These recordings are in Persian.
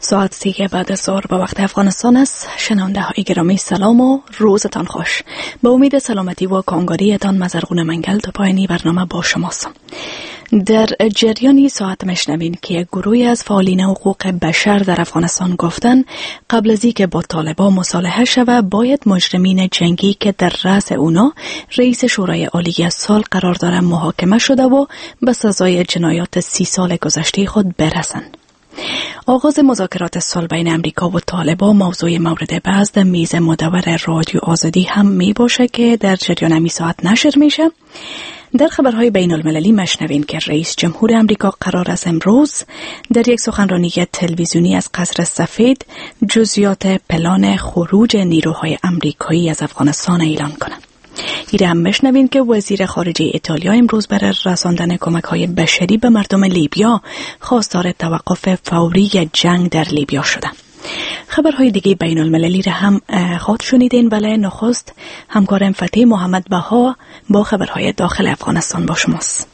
ساعت 3 بعد از ظهر به وقت افغانستان است. شنونده های گرامی سلام و روزتان خوش. به امید سلامتی و کامگاریتان مزرغون منگل تا پایانی برنامه با شماست. در جریانی ساعت مشنوین که گروهی از فعالین حقوق بشر در افغانستان گفتن قبل از اینکه با طالبان مصالحه شود باید مجرمین جنگی که در رأس اونا رئیس شورای عالی سال قرار داره محاکمه شده و به سزای جنایات 30 سال گذشته خود برسند. آغاز مذاکرات صلح بین امریکا و طالبان موضوع مورد بحث در میز مدور رادیو آزادی هم می باشه که در جریان همی ساعت نشر میشه. در خبرهای بین المللی مشنوین که رئیس جمهور امریکا قرار است امروز در یک سخنرانی تلویزیونی از قصر سفید جزئیات پلان خروج نیروهای امریکایی از افغانستان اعلان کنند. ایره هم مشنوین که وزیر خارجه ایتالیا امروز برای رساندن کمک‌های بشری به مردم لیبیا خواستار توقف فوری جنگ در لیبیا شده. خبرهای دیگه بین المللی را هم خواهد شنیدین، ولی نخست همکارم فتح محمد بها با خبرهای داخل افغانستان با شماست.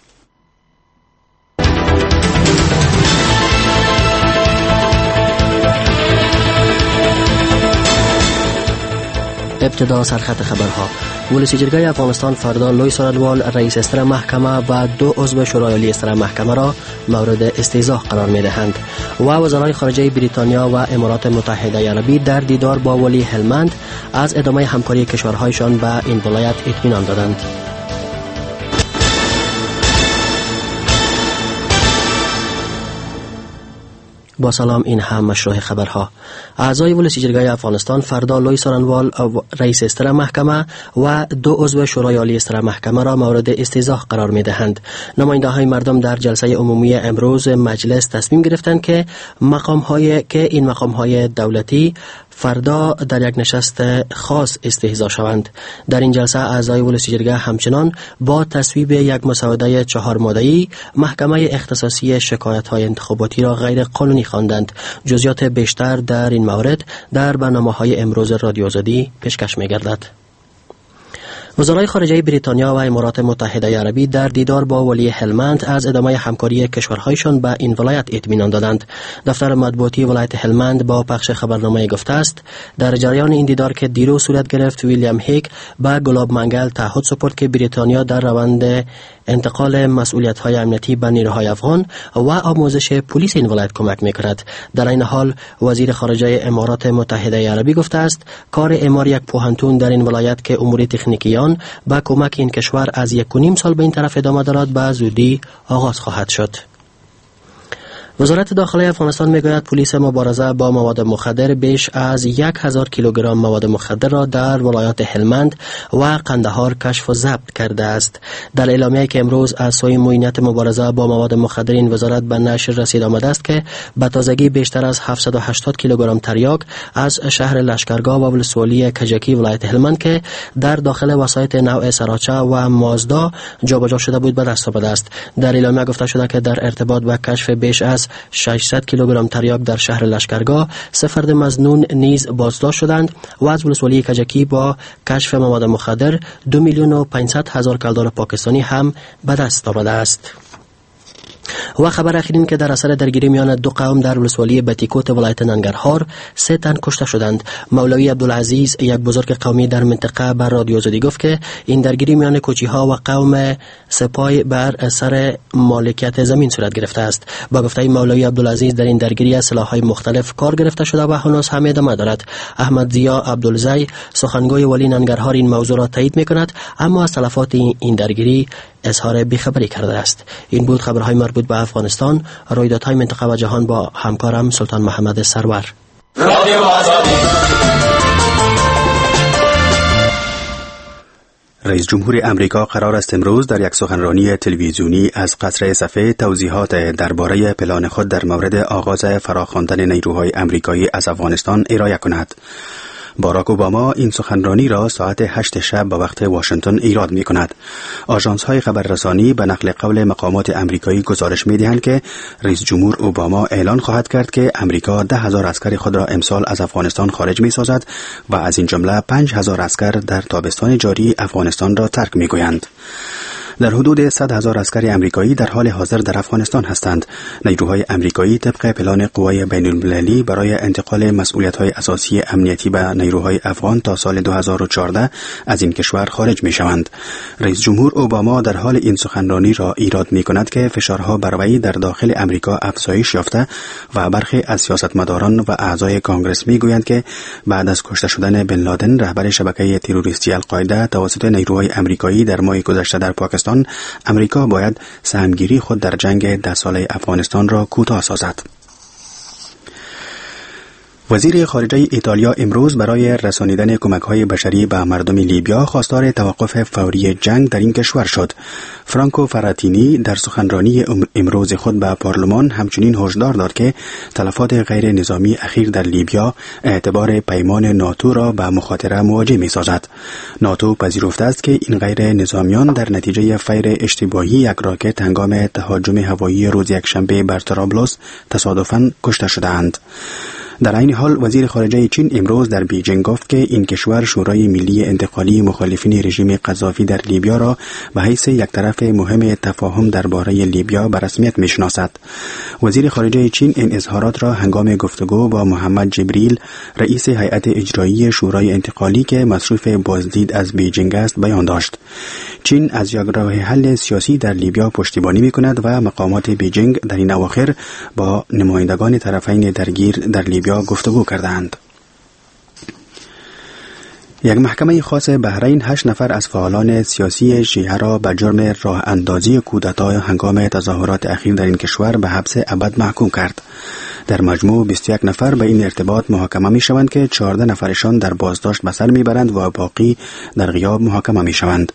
ابتدا سرخط خبرها. ولسی جرگه افغانستان فردا لوی سارنوال رئیس استر محکمه و 2 عضو شورای عالی استر محکمه را مورد استیضاح قرار می دهند و وزرای خارجه بریتانیا و امارات متحده عربی در دیدار با ولی هلمند از ادامه همکاری کشورهایشان به این ولایت اطمینان دادند. با سلام، این هم مشروع خبرها. اعضای ولسی جرگه افغانستان فردا لوی سارنوال رئیس استر محکمه و 2 عضو شورای عالی استر محکمه را مورد استیضاح قرار می دهند. نماینده های مردم در جلسه عمومی امروز مجلس تصمیم گرفتند که این مقام های دولتی فردا در یک نشست خاص استحضار شوند. در این جلسه اعضای ولسی جرگه همچنان با تصویب یک مسوده 4 ماده‌ای محکمه اختصاصی شکایت‌های انتخاباتی را غیر قانونی خواندند. جزئیات بیشتر در این مورد در برنامه‌های امروز رادیو آزادی پیشکش می‌گردد. وزرای خارجه بریتانیا و امارات متحده عربی در دیدار با ولی هلمند از ادامه همکاری کشورهایشان به این ولایت اطمینان دادند. دفتر مطبوعاتی ولایت هلمند با پخش خبرنامه گفته است در جریان این دیدار که دیروز صورت گرفت ویلیام هیک به گلاب منگل تعهد سپرد که بریتانیا در روند انتقال مسئولیت‌های امنیتی به نیروهای افغان و آموزش پلیس این ولایت کمک می‌کند. در این حال وزیر خارجه امارات متحده عربی گفته است کار اعمار یک پوهنتون در این ولایت که امور تکنیکیان با کمک این کشور از 1.5 سال به این طرف ادامه دارد به زودی آغاز خواهد شد. وزارت داخلی افغانستان میگوید پلیس مبارزه با مواد مخدر بیش از 1000 کیلوگرم مواد مخدر را در ولایات هلمند و قندهار کشف و ضبط کرده است. در اعلامیه‌ای که امروز از سوی معینات مبارزه با مواد مخدر این وزارت به نشر رسید آمده است که به تازگی بیشتر از 780 کیلوگرم تریاک از شهر لشکرگاه و ولسوالی کجکی ولایت هلمند که در داخل وسایط نوع سراچه و مازدا جابجا شده بود به دست آمده است. در اعلامیه گفته شده که در ارتباط با کشف بیش از 600 کیلوگرم تریاک در شهر لشکرگاه 3 فرد مظنون نیز بازداشت شدند و از ولسوالی کجکی با کشف مواد مخدر 2,500,000 کلدار پاکستانی هم به دست آمده است. و خبر اخیرین که در اثر درگیری میان 2 قوم در ولسوالی بتیکوت ولایت ننگرهار 3 تن کشته شدند. مولوی عبدالعزیز یک بزرگ قومی در منطقه بر رادیو آزادی گفت که این درگیری میان کوچی‌ها و قوم سپای بر سر مالکیت زمین صورت گرفته است. با گفته مولوی عبدالعزیز در این درگیری از سلاح‌های مختلف کار گرفته شده و هنوز هم ادامه دارد. احمد ضیا عبدالزی سخنگوی ولی ننگرهار این موضوع را تایید می‌کند، اما از تلفات این درگیری اظهار بیخبری کرده است. این بود خبرهای مربوط به افغانستان. رویدادهای منطقه و جهان با همکارم سلطان محمد سرور. رادیو آزادی. رئیس جمهور امریکا قرار است امروز در یک سخنرانی تلویزیونی از قصر سفید توضیحات درباره پلان خود در مورد آغاز فراخواندن نیروهای امریکایی از افغانستان ارائه کند. باراک اوباما این سخنرانی را ساعت 8 شب به وقت واشنگتن ایراد می کند. آژانس های خبررسانی به نقل قول مقامات امریکایی گزارش می دهند که رئیس جمهور اوباما اعلان خواهد کرد که امریکا 10,000 عسکر خود را امسال از افغانستان خارج می سازد و از این جمله 5,000 عسکر در تابستان جاری افغانستان را ترک می گویند. در حدود 100,000 عسکر امریکایی در حال حاضر در افغانستان هستند. نیروهای امریکایی طبق پلان قوای بین‌المللی برای انتقال مسئولیت‌های اساسی امنیتی به نیروهای افغان تا سال 2014 از این کشور خارج می‌شوند. رئیس جمهور اوباما در حال این سخنرانی را ایراد می‌کند که فشارها بر وی در داخل امریکا افزایش یافته و برخی از سیاستمداران و اعضای کانگرس می‌گویند که بعد از کشته شدن بن لادن رهبر شبکه تروریستی القاعده توسط نیروهای امریکایی در ماه گذشته در پاکستان، امریکا باید سهمگیری خود در جنگ 10 ساله افغانستان را کوتاه سازد. وزیر خارجه ایتالیا امروز برای رسانیدن کمک‌های بشری به مردم لیبیا خواستار توقف فوری جنگ در این کشور شد. فرانکو فراتینی در سخنرانی امروز خود به پارلمان همچنین هشدار داد که تلفات غیر نظامی اخیر در لیبیا اعتبار پیمان ناتو را به مخاطره مواجه می‌سازد. ناتو پذیرفته است که این غیر نظامیان در نتیجه فیر اشتباهی یک راکت هنگام تهاجم هوایی روز یکشنبه بر طرابلس تصادفاً کشته شدند. در این حال وزیر خارجه چین امروز در بیجینگ گفت که این کشور شورای ملی انتقالی مخالفین رژیم قذافی در لیبیا را به حیث یک طرف مهم تفاهم درباره لیبیا به رسمیت میشناسد. وزیر خارجه چین این اظهارات را هنگام گفتگو با محمد جبریل، رئیس هیئت اجرایی شورای انتقالی که مصروف بازدید از بیجینگ است، بیان داشت. چین از یک راه حل سیاسی در لیبیا پشتیبانی می‌کند و مقامات بیجینگ در این اواخر با نمایندگان طرفین درگیر در لیبیا گفتگو کردند. یک محکمه خاص بحرین 8 نفر از فعالان سیاسی شیعه را به جرم راه اندازی کودتا هنگام تظاهرات اخیر در این کشور به حبس ابد محکوم کرد. در مجموع 21 نفر به این ارتباط محاکمه می شوند که 14 نفرشان در بازداشت به سر می برند و باقی در غیاب محاکمه می شوند.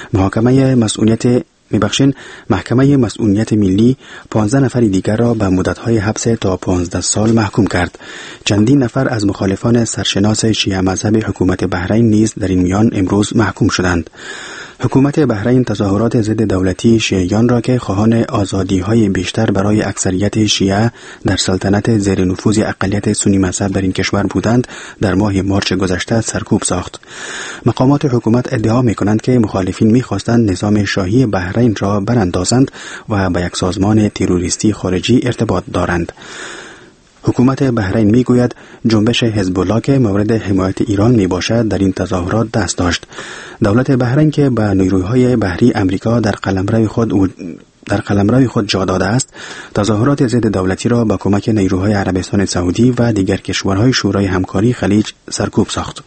محکمه مسئولیت ملی 15 نفر دیگر را به مدت‌های حبس تا 15 سال محکوم کرد. چندین نفر از مخالفان سرشناس شیعه مذهب حکومت بحرین نیز در این میان امروز محکوم شدند. حکومت بحرین تظاهرات ضد دولتی شیعیان را که خواهان آزادی‌های بیشتر برای اکثریت شیعه در سلطنت زیر نفوذ اقلیت سنی مذهب در این کشور بودند در ماه مارچ گذشته سرکوب ساخت. مقامات حکومت ادعا می‌کنند که مخالفین می‌خواستند نظام شاهی بحرین را براندازند و به یک سازمان تروریستی خارجی ارتباط دارند. حکومت بحرین میگوید جنبش حزب الله که مورد حمایت ایران می باشد در این تظاهرات دست داشت. دولت بحرین که به نیروهای بحری امریکا در قلمرو خود جا داده است، تظاهرات ضد دولتی را با کمک نیروهای عربستان سعودی و دیگر کشورهای شورای همکاری خلیج سرکوب ساخت.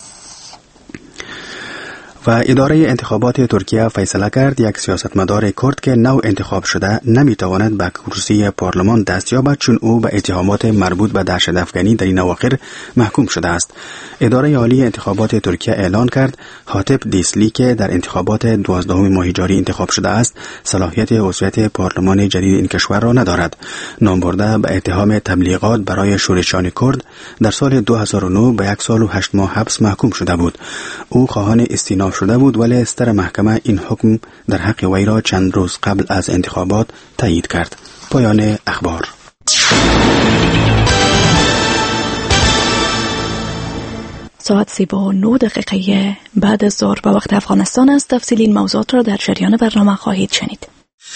و اداره انتخابات ترکیه فیصله کرد یک سیاستمدار کرد که نو انتخاب شده نمیتواند به کرسی پارلمان دست یابد چون او به اتهامات مربوط به دهشت‌افکنی در این اواخر محکوم شده است. اداره عالی انتخابات ترکیه اعلان کرد هاتپ دیسلی که در انتخابات 12 ماه جاری انتخاب شده است صلاحیت عضویت پارلمان جدید این کشور را ندارد. نامبرده به اتهام تبلیغات برای شورشیان کرد در سال 2009 به 1 سال و 8 ماه حبس محکوم شده بود. او خواهان استئناف شده بود ولی ستر محکمه این حکم در حق وی را چند روز قبل از انتخابات تایید کرد. پایان اخبار. ساعت 39 بعد از ظهر به وقت افغانستان است. تفصیل این موضوعات را در جریان برنامه خواهید شنید.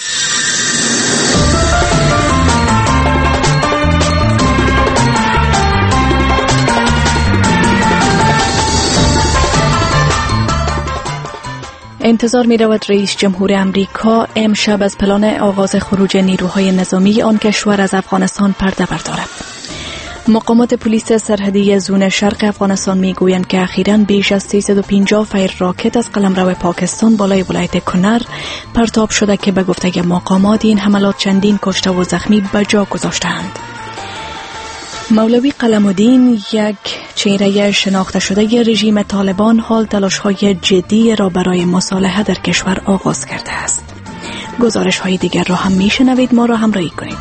انتظار می رود رئیس جمهور امریکا امشب از پلان آغاز خروج نیروهای نظامی آن کشور از افغانستان پرده بردارد. مقامات پلیس سرحدی زون شرق افغانستان می گویند که اخیراً بیش از 350 فیر راکت از قلمرو پاکستان بالای ولایت کنر پرتاب شده که به گفته مقامات این حملات چندین کشته و زخمی به جا گذاشتند. مولوی قلم‌الدین، یک چهره شناخته شده رژیم طالبان، حال تلاش‌های جدی را برای مصالحه در کشور آغاز کرده است. گزارش‌های دیگر را هم می‌شنوید، ما را همراهی کنید.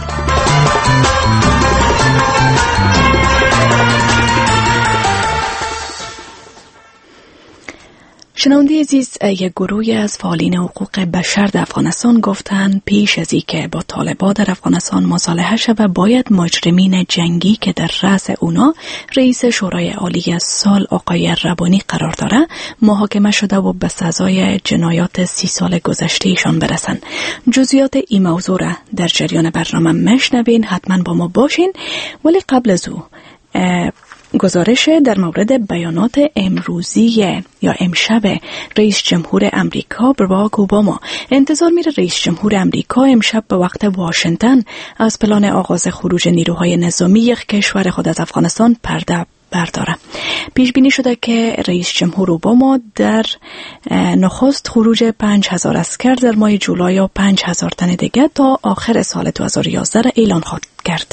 شنونده عزیز، یک گروهی از فعالین حقوق بشر در افغانستان گفتند پیش از اینکه با طالبان در افغانستان مصالحه شود باید مجرمین جنگی که در رأس اونا رئیس شورای عالی سال آقای ربانی قرار داره محاکمه شده و به سزای جنایات 30 سال گذشته ایشان برسند. جزئیات این موضوع را در جریان برنامه مشنوین، حتما با ما باشین. ولی قبل از او گزارش در مورد بیانات امروزی یا امشب رئیس جمهور امریکا باراک اوباما. انتظار میره رئیس جمهور امریکا امشب به وقت واشنگتن از پلان آغاز خروج نیروهای نظامی یک کشور خود از افغانستان پرده برداره. پیش بینی شده که رئیس جمهور اوباما در نخست خروج 5000 عسکر در ماه جولای و 5000 تن دیگه تا آخر سال 2011 را اعلان خواهد کرد.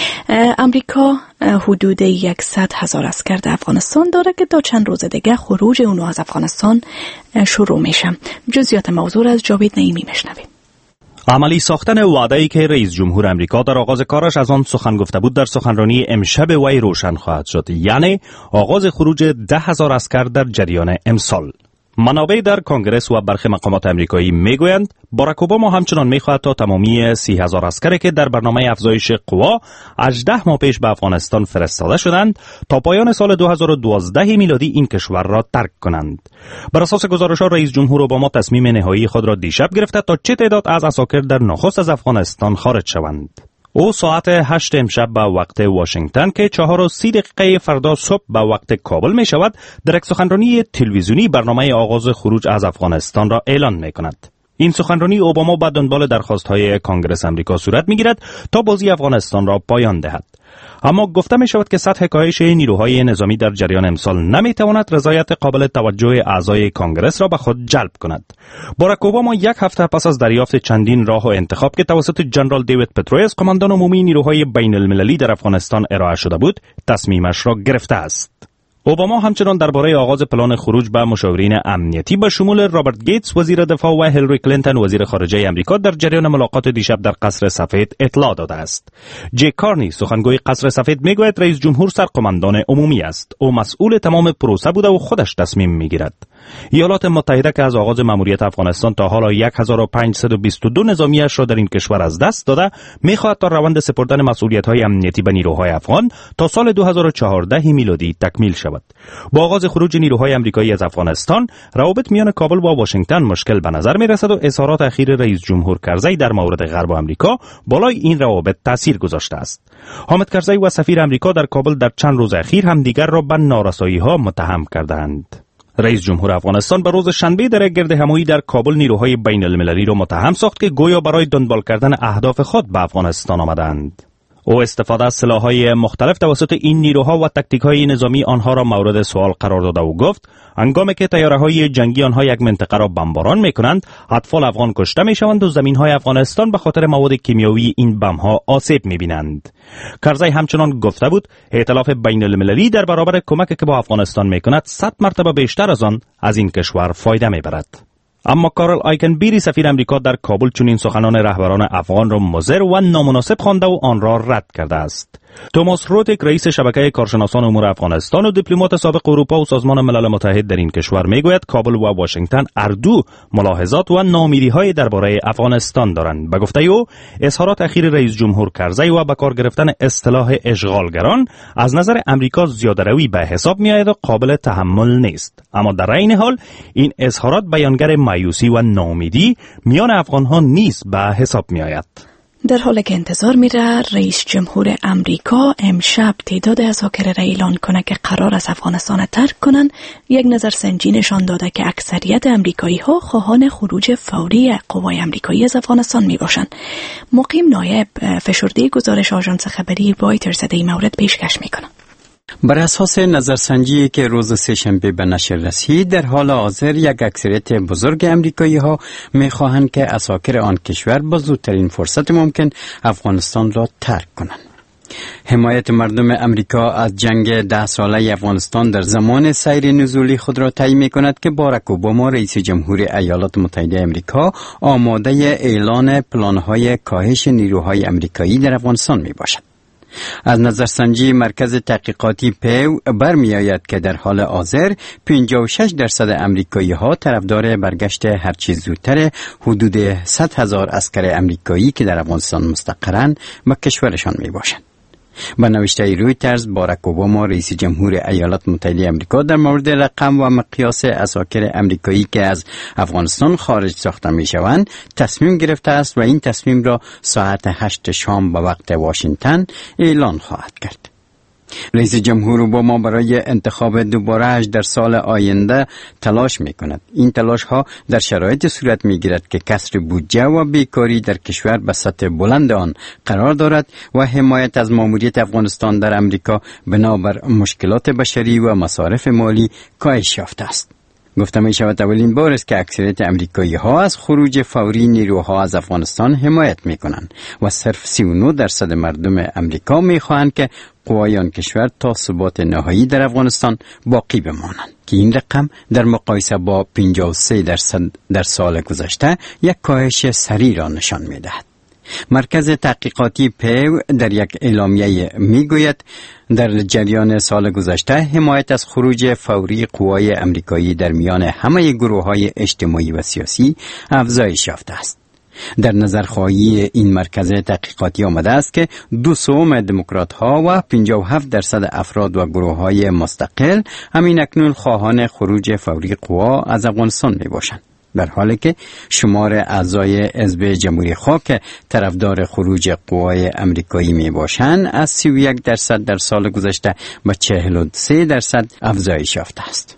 امریکا حدود 100,000 عسکر در افغانستان داره که تا چند روز دیگه خروج اونو از افغانستان شروع میشه. جزئیات موضوع از جاوید نعیمی میشنویم. عملی ساختن وعده‌ای که رئیس جمهور امریکا در آغاز کارش از آن سخن گفته بود در سخنرانی امشب وی روشن خواهد شد، یعنی آغاز خروج 10,000 عسکر در جریان امسال. منابع در کنگرس و برخی مقامات امریکایی میگویند باراک اوباما همچنان میخواهد تا تمامی 30,000 عسکری که در برنامه افزایش قوا 18 ماه پیش به افغانستان فرستاده شدند تا پایان سال 2012 میلادی این کشور را ترک کنند. بر اساس گزارش‌ها رئیس جمهور اوباما تصمیم نهایی خود را دیشب گرفته تا چه تعداد از عساکر در نخست از افغانستان خارج شوند. او ساعت 8 امشب به وقت واشنگتن که 4:30 فردا صبح به وقت کابل می شود در یک سخنرانی تلویزیونی برنامه آغاز خروج از افغانستان را اعلان می کند. این سخنرانی اوباما به دنبال درخواست‌های کانگرس امریکا صورت می‌گیرد تا بازی افغانستان را پایان دهد. اما گفته می شود که سطح کاهش نیروهای نظامی در جریان امسال نمیتواند رضایت قابل توجه اعضای کانگرس را به خود جلب کند. باراک اوباما یک هفته پس از دریافت چندین راه و انتخاب که توسط جنرال دیوید پترویس قماندان عمومی نیروهای بین المللی در افغانستان ارائه شده بود، تصمیمش را گرفته است. اوباما همچنان درباره آغاز پلان خروج به مشاورین امنیتی به شمول رابرت گیتس وزیر دفاع و هیلاری کلینتون وزیر خارجه امریکا در جریان ملاقات دیشب در قصر سفید اطلاع داده است. جک کارنی سخنگوی قصر سفید میگوید رئیس جمهور سرقماندان عمومی است. او مسئول تمام پروسه بوده و خودش تصمیم میگیرد. ایالات متحده که از آغاز مأموریت افغانستان تا حالا 1522 نظامیش را در این کشور از دست داده، میخواهد تا روند سپردن مسئولیت‌های امنیتی به نیروهای افغان تا سال 2014 میلادی تکمیل شود. با آغاز خروج نیروهای امریکایی از افغانستان، روابط میان کابل و واشنگتن مشکل به نظر میرسد و اظهارات اخیر رئیس جمهور کرزی در مورد غرب آمریکا بالای این روابط تاثیر گذاشته است. حامد کرزی و سفیر امریکا در کابل در چند روز اخیر همدیگر را به نارسایی‌ها متهم کردند. رئیس جمهور افغانستان به روز شنبه در گرد همایی در کابل نیروهای بین المللی را متهم ساخت که گویا برای دنبال کردن اهداف خود به افغانستان آمدند. او استفاده از سلاح‌های مختلف توسط این نیروها و تاکتیک‌های نظامی آنها را مورد سوال قرار داده و گفت هنگامی که طیاره‌های جنگی آنها یک منطقه را بمباران می‌کنند، اطفال افغان کشته می‌شوند و زمین‌های افغانستان به خاطر مواد کیمیایی این بم‌ها آسیب می‌بینند. کرزی همچنان گفته بود ائتلاف بین‌المللی در برابر کمکی که با افغانستان می‌کند 100 مرتبه بیشتر از آن از این کشور فایده می‌برد. اما کارل آیکنبری سفیر امریکا در کابل چنین سخنان رهبران افغان را مضر و نامناسب خوانده و آن را رد کرده است. توماس روتیک رئیس شبکه کارشناسان امور افغانستان و دیپلمات سابق اروپا و سازمان ملل متحد در این کشور میگوید کابل و واشنگتن اردو ملاحظات و ناامیدی‌های درباره افغانستان دارند. به گفته او اظهارات اخیر رئیس جمهور کرزی و به کار گرفتن اصطلاح اشغالگران از نظر امریکا زیاده‌روی به حساب میآید و قابل تحمل نیست. اما در عین حال این اظهارات بیانگر مایوسی و ناامیدی میان افغان‌ها نیز به حساب میآید. در حالی که انتظار میره رئیس جمهور امریکا امشب تعداد عساکر را اعلان کنه که قرار است افغانستان ترک کنن، یک نظرسنجی نشان داده که اکثریت امریکایی ها خواهان خروج فوری قوای امریکایی از افغانستان می باشند. مقیم نایب فشرده گزارش آژانس خبری رایترز در این مورد پیشکش میکنه. بر اساس نظرسنجی که روز سه‌شنبه به نشر رسید، در حال حاضر یک اکثریت بزرگ امریکایی ها می خواهند که عساکر آن کشور با زودترین فرصت ممکن افغانستان را ترک کنند. حمایت مردم امریکا از جنگ 10 ساله افغانستان در زمان سیر نزولی خود را تعیین می کند که باراک اوباما رئیس جمهور ایالات متحده امریکا آماده اعلان پلان‌های کاهش نیروهای امریکایی در افغانستان می باشد. از نظرسنجی مرکز تحقیقاتی پیو برمی آید که در حال حاضر 56% امریکایی ها طرفدار برگشت هرچی زودتر حدود 100,000 عسکر امریکایی که در افغانستان مستقرند به کشورشان می باشند. با نوشته رویترز، باراک اوباما رئیس جمهور ایالات متحده آمریکا در مورد رقم و مقیاس عساکر امریکایی که از افغانستان خارج ساخته می شوند تصمیم گرفته است و این تصمیم را ساعت 8 شام به وقت واشنگتن اعلان خواهد کرد. رئیس جمهور اوباما برای انتخاب دوباره‌اش در سال آینده تلاش می کند. این تلاش ها در شرایط صورت می گیرد که کسر بودجه و بیکاری در کشور به سطح بلند آن قرار دارد و حمایت از ماموریت افغانستان در امریکا بنابر مشکلات بشری و مصارف مالی کاهش یافته است. گفته می شود اولین بار است که اکثریت امریکایی ها از خروج فوری نیروها از افغانستان حمایت می کنند و صرف 39% مردم امریکا می خواهند که قوای آن کشور تا ثبات نهایی در افغانستان باقی بمانند که این رقم در مقایسه با 53% در سال گذشته یک کاهش سریع را نشان می دهد. مرکز تحقیقاتی پیو در یک اعلامیه می گوید در جریان سال گذشته حمایت از خروج فوری قوای امریکایی در میان همه گروه‌های اجتماعی و سیاسی افزایش یافته است. در نظرخواهی این مرکز تحقیقاتی آمده است که 2/3 دموکرات ها و 57% افراد و گروه های مستقل همین اکنون خواهان خروج فوری قوا از افغانستان می باشند، در حالی که شمار اعضای حزب جمهوری خواه که طرفدار خروج قوای امریکایی می باشند از 31% در سال گذشته به 43% افزایش یافته است.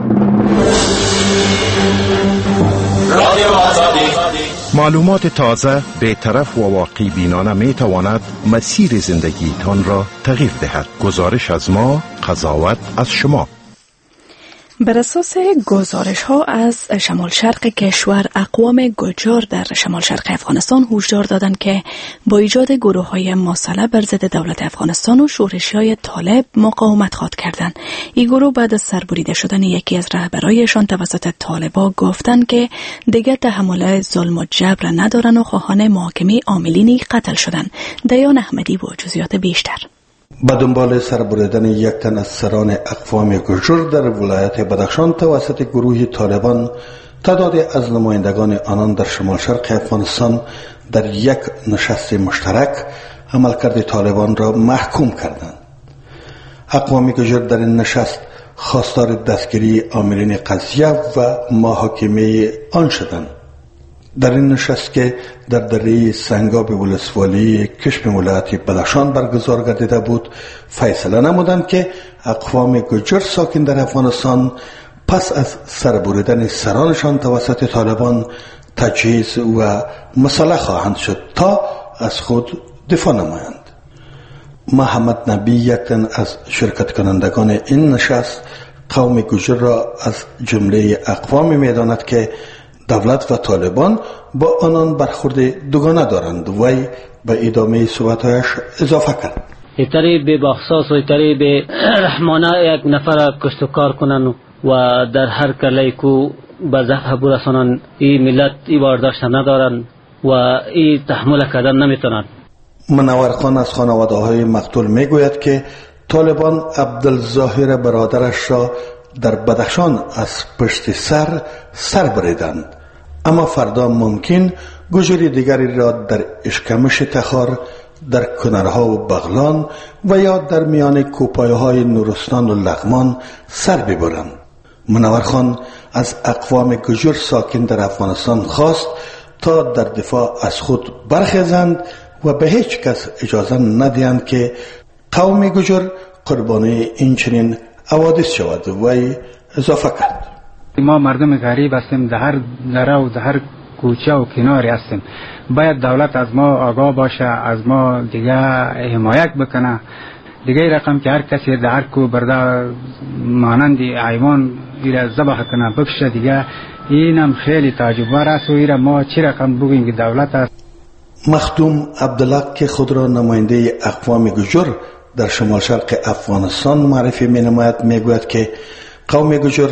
معلومات تازه، بی‌طرف و واقعی بینانه می تواند مسیر زندگی تان را تغییر دهد. گزارش از ما، قضاوت از شما. بر اساس گزارش ها از شمال شرق کشور، اقوام گوجار در شمال شرق افغانستان هشدار دادند که با ایجاد گروه های مسلح بر ضد دولت افغانستان و شورشی های طالب مقاومت خواهد کردند. این گروه بعد از سربریده شدن یکی از رهبرایشان توسط طالبا گفتند که دیگر تحمل ظلم و جبر ندارند و خواهان محاکمه عاملین قتل شدند. دیان احمدی با جزئیات بیشتر. به دنبال سربریدن یک تن از سران اقوام گوجر در ولایت بدخشان توسط گروه طالبان، تعدادی از نمایندگان آنان در شمال شرق افغانستان در یک نشست مشترک عملکرد طالبان را محکوم کردند. اقوام گوجر در این نشست خواستار دستگیری عاملین قضیه و محاکمه آن شدند. در این نشست که در دره سنگاب ولسوالی کشم ولایت بدخشان برگزار گردیده بود، فیصله نمودند که اقوام گوجر ساکن در افغانستان پس از سربریدن سرانشان توسط طالبان تجهیز و مسلح خواهند شد تا از خود دفاع نمایند. محمد نبی، یک تن از شرکت کنندگان این نشست، قوم گوجر را از جمله اقوامی می‌داند که دولت و طالبان با آنان برخورد دوگانه دارند. وی به ادامه صحبت‌هایش اضافه کرد: ایتری به بخصاص و ایتری به رحمانه یک نفر کشت و کار کنن و در هر کلی کو به ضعف برسانن. این ملت این برداشت ندارن و این تحمل کردن نمیتونن. منور خان از خانواده‌های مقتول میگوید که طالبان عبدالظاهر برادرش را در بدخشان از پشت سر بریدند، اما فردا ممکن گوجری دیگری را در اشکمش تخار، در کنرها و بغلان و یا در میان کوپایه‌های نورستان و لغمان سر ببرند. منور خان از اقوام گوجر ساکن در افغانستان خواست تا در دفاع از خود برخیزند و به هیچ کس اجازه ندهند که قوم گوجر قربانی این چنین حوادث شود. و اضافه کرد: ما مردم غریب هستیم، در هر دره و در هر کوچه و کناری هستیم. باید دولت از ما آگاه باشه، از ما دیگه حمایت بکنه. دیگه رقم که هر کسی در هر کو برده مانند حیوان ایره ذبح کنه بکشه، دیگه اینم خیلی تعجب بار است و ایره ما چی رقم بگوییم که دولت است. مخدوم عبدالله که خود را نماینده اقوام گوجر در شمال شرق افغانستان معرفی می نماید میگوید که قوم گوجر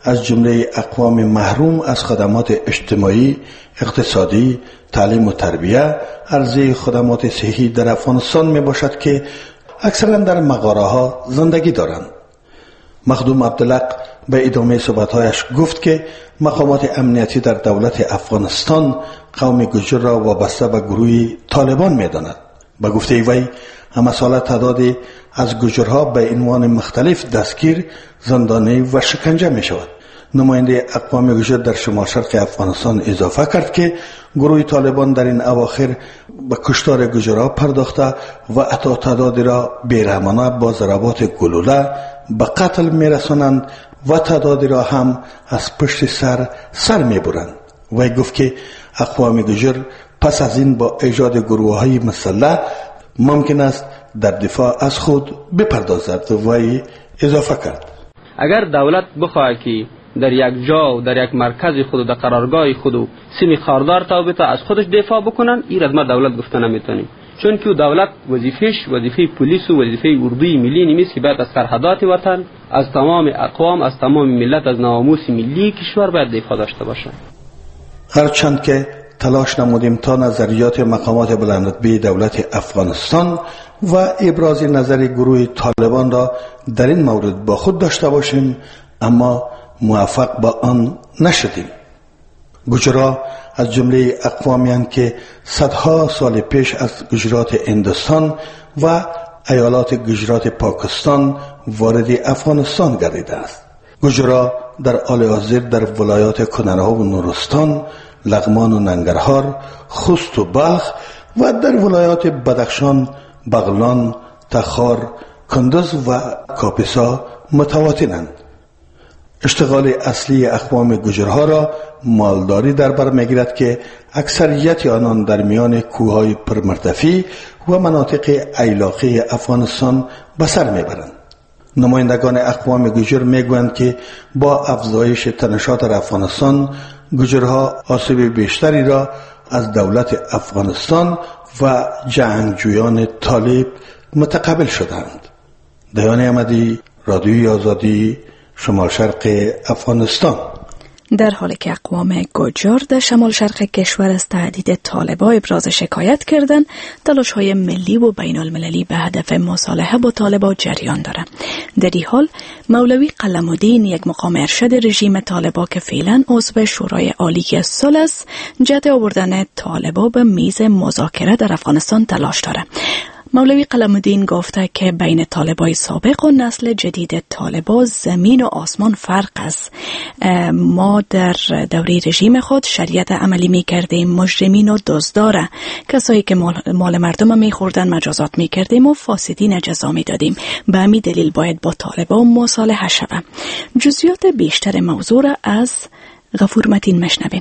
از جمله اقوام محروم از خدمات اجتماعی، اقتصادی، تعلیم و تربیه، عرضه خدمات صحی در افغانستان می باشد که اکثرا در مغاره ها زندگی دارند. مخدوم عبدالحق به ادامه صحبت‌هایش گفت که مقامات امنیتی در دولت افغانستان قوم گوجر را وابسته به گروه طالبان می‌داند. به گفته وی همه ساله تعدادی از گوجرها به عنوان مختلف دستگیر، زندانی و شکنجه می‌شود. نماینده اقوام گوجر در شمال شرق افغانستان اضافه کرد که گروه طالبان در این اواخر به کشتار گوجرها پرداخته و حتی تعدادی را بیرحمانه با ضربات گلوله به قتل می‌رسانند و تعدادی را هم از پشت سر می‌برند. وی گفت که اقوام گوجر پس از این با ایجاد گروه‌های مسلح ممکن است در دفاع از خود بپردازد. وی اضافه کرد اگر دولت بخواهد که در یک جا و در یک مرکز خود و در قرارگاه خود و سیمی خاردار تابطه از خودش دفاع بکنن، این از ما دولت گفته نمیتونیم، چون که دولت وظیفه پلیس و وظیفه اردوی ملی نیست که باید از سرحدات وطن، از تمام اقوام، از تمام ملت، از ناموس ملی کشور باید دفاع داشته باشه. هرچند که تلاش نمودیم تا نظریات مقامات بلندرتبه دولت افغانستان و ابراز نظر گروه طالبان را در این مورد با خود داشته باشیم، اما موفق با آن نشدیم. گوجرها از جمله اقوامی هستند که صدها سال پیش از گجرات هندوستان و ایالات گجرات پاکستان وارد افغانستان گردیده است. گوجرها در حال حاضر در ولایات کنرها و نورستان، لغمان و ننگرهار، خوست و بلخ و در ولایات بدخشان، بغلان، تخار، کندز و کاپیسا متوطنند. اشتغال اصلی اقوام گوجرها را مالداری در بر میگیرد که اکثریت آنان در میان کوههای پرمرتفع و مناطق ایلاقی افغانستان به سر میبرند. نمایندگان اقوام گوجر میگویند که با افزایش تنشات در افغانستان، گوجرها آسیب بیشتری را از دولت افغانستان و جنگجویان طالب متقبل شدند. دیان احمدی، رادیوی آزادی، شمال شرق افغانستان. در حالی که اقوام گوجر در شمال شرق کشور از تهدید طالبان ابراز شکایت کردند، تلاش‌های ملی و بین المللی به هدف مصالحه با طالبان جریان دارد. در این حال مولوی قلم‌الدین، یک مقام ارشد رژیم طالبان که فعلا عضو شورای عالی صلح است، جهت آوردن طالبان به میز مذاکره در افغانستان تلاش دارد. مولوی قلم‌الدین گفته که بین طالبای سابق و نسل جدید طالبان زمین و آسمان فرق است. ما در دوره رژیم خود شریعت عملی می کردیم، مجرمین و دزداره، کسایی که مال مردم می خوردن مجازات می کردیم و فاسدین جزا می دادیم. به همین دلیل باید با طالبان مصالحه شود. جزئیات بیشتر موضوع را از غفور متین مشنوین.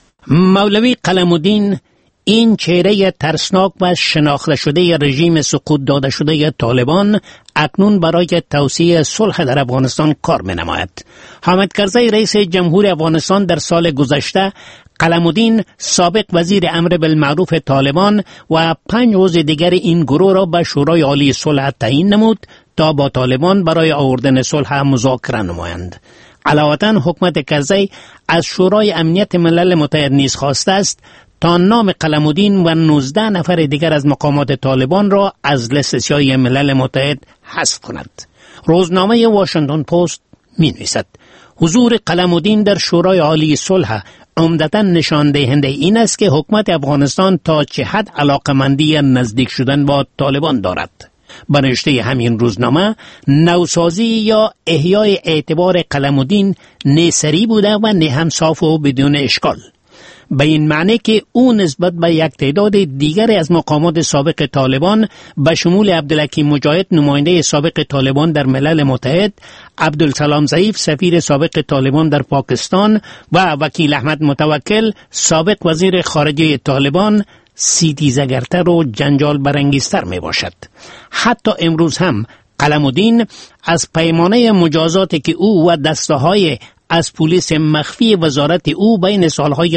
مولوی قلم‌الدین این چهره ترسناک و شناخته شده رژیم سقوط داده شده طالبان اکنون برای توسعه صلح در افغانستان کار می نماید. حامد کرزی رئیس جمهور افغانستان در سال گذشته قلم‌الدین سابق وزیر امر بالمعروف طالبان و 5 عضو دیگر این گروه را به شورای عالی صلح تعیین نمود تا با طالبان برای آوردن صلح مذاکره نمایند. علاوه حکومت کرزی از شورای امنیت ملل متحد نیز خواسته است تا نام قلم‌الدین و 19 نفر دیگر از مقامات طالبان را از لیست سیاهی ملل متحد حذف کند. روزنامه واشنگتن پست می‌نویسد حضور قلم‌الدین در شورای عالی صلح عمدتاً نشان دهنده این است که حکومت افغانستان تا چه حد علاقمندی نزدیک شدن با طالبان دارد. به نوشته همین روزنامه، نوسازی یا احیای اعتبار قلم‌الدین نه سری بوده و نه هم صاف و بدون اشکال. به این معنی که او نسبت به یک تعداد دیگر از مقامات سابق طالبان به شمول عبدالحکیم مجاهد نماینده سابق طالبان در ملل متحد، عبدالسلام ضعیف سفیر سابق طالبان در پاکستان و وکیل احمد متوکل سابق وزیر خارجه طالبان سیتیزگرتر و جنجال برانگیزتر می باشد. حتی امروز هم قلم‌الدین از پیمانه مجازاتی که او و دسته‌های از پلیس مخفی وزارت او بین سالهای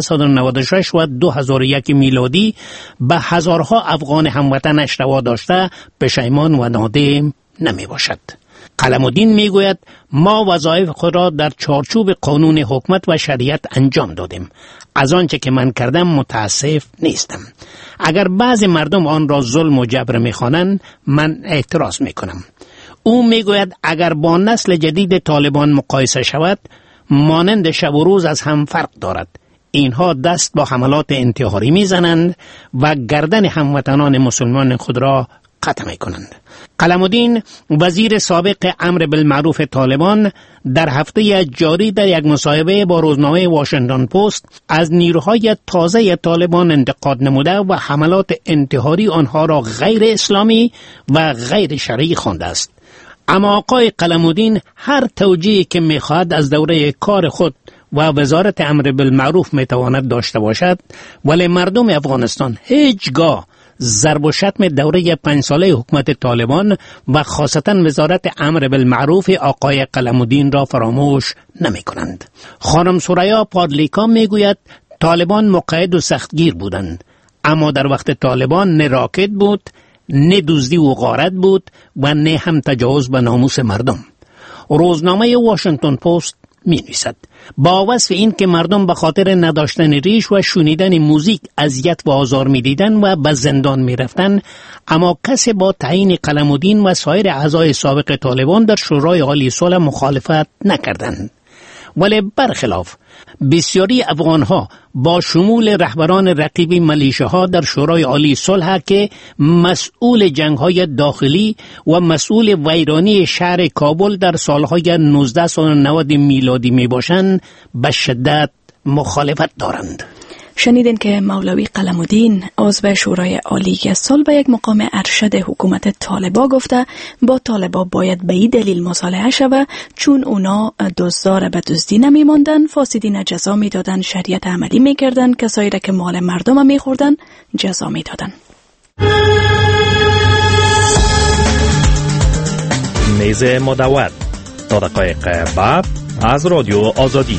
1996 و 2001 میلادی به هزارها افغان هموطنش روا داشته پشیمان و نادم نمی باشد. قلم‌الدین میگوید ما وظایف خود را در چارچوب قانون حکومت و شریعت انجام دادیم. از آنچه که من کردم متاسف نیستم. اگر بعضی مردم آن را ظلم و جبر می‌خوانند، من اعتراض می‌کنم. او میگوید اگر با نسل جدید طالبان مقایسه شود، مانند شب و روز از هم فرق دارد. اینها دست با حملات انتحاری میزنند و گردن هموطنان مسلمان خود را قطع میکنند. قلم‌الدین وزیر سابق امر بالمعروف طالبان در هفته جاری در یک مصاحبه با روزنامه واشنگتن پست از نیروهای تازه طالبان انتقاد نموده و حملات انتحاری آنها را غیر اسلامی و غیر شرعی خوانده است. اما آقای قلم‌الدین هر توجیهی که میخواهد از دوره کار خود و وزارت امر بالمعروف میتواند داشته باشد، ولی مردم افغانستان هیچگاه ضرب و شتم دوره 5 ساله حکومت طالبان و خاصتا وزارت امر بالمعروف آقای قلم‌الدین را فراموش نمی کنند. خانم سوریا پادلیکا میگوید طالبان مقید و سختگیر بودند، اما در وقت طالبان نه راکت بود، نه دزدی و غارت بود و نه هم تجاوز به ناموس مردم. روزنامه واشنگتن پست می نویسد با وصف این که مردم به خاطر نداشتن ریش و شنیدن موزیک اذیت و آزار می دیدن و به زندان می رفتن، اما کسی با تعیین قلم‌الدین و سایر اعضای سابق طالبان در شورای عالی صلح مخالفت نکردند. ولی برخلاف بسیاری افغانها با شمول رهبران رقیب ملیشه‌ها در شورای عالی صلح که مسئول جنگ‌های داخلی و مسئول ویرانی شهر کابل در سالهای 1990 میلادی میباشند به شدت مخالفت دارند. شنیدین که مولوی قلم‌الدین عضو شورای عالی صلح به یک مقام ارشد حکومت طالبا گفته با طالبا باید به این دلیل مصالحه شود چون اونا دزدار به دزدی نمی‌ماندن، فاسدین جزا میدادن، شریعت عملی میکردن، کسایی را که مال مردم میخوردن جزا میدادن. میز مدور تا دقایق بعد از رادیو آزادی.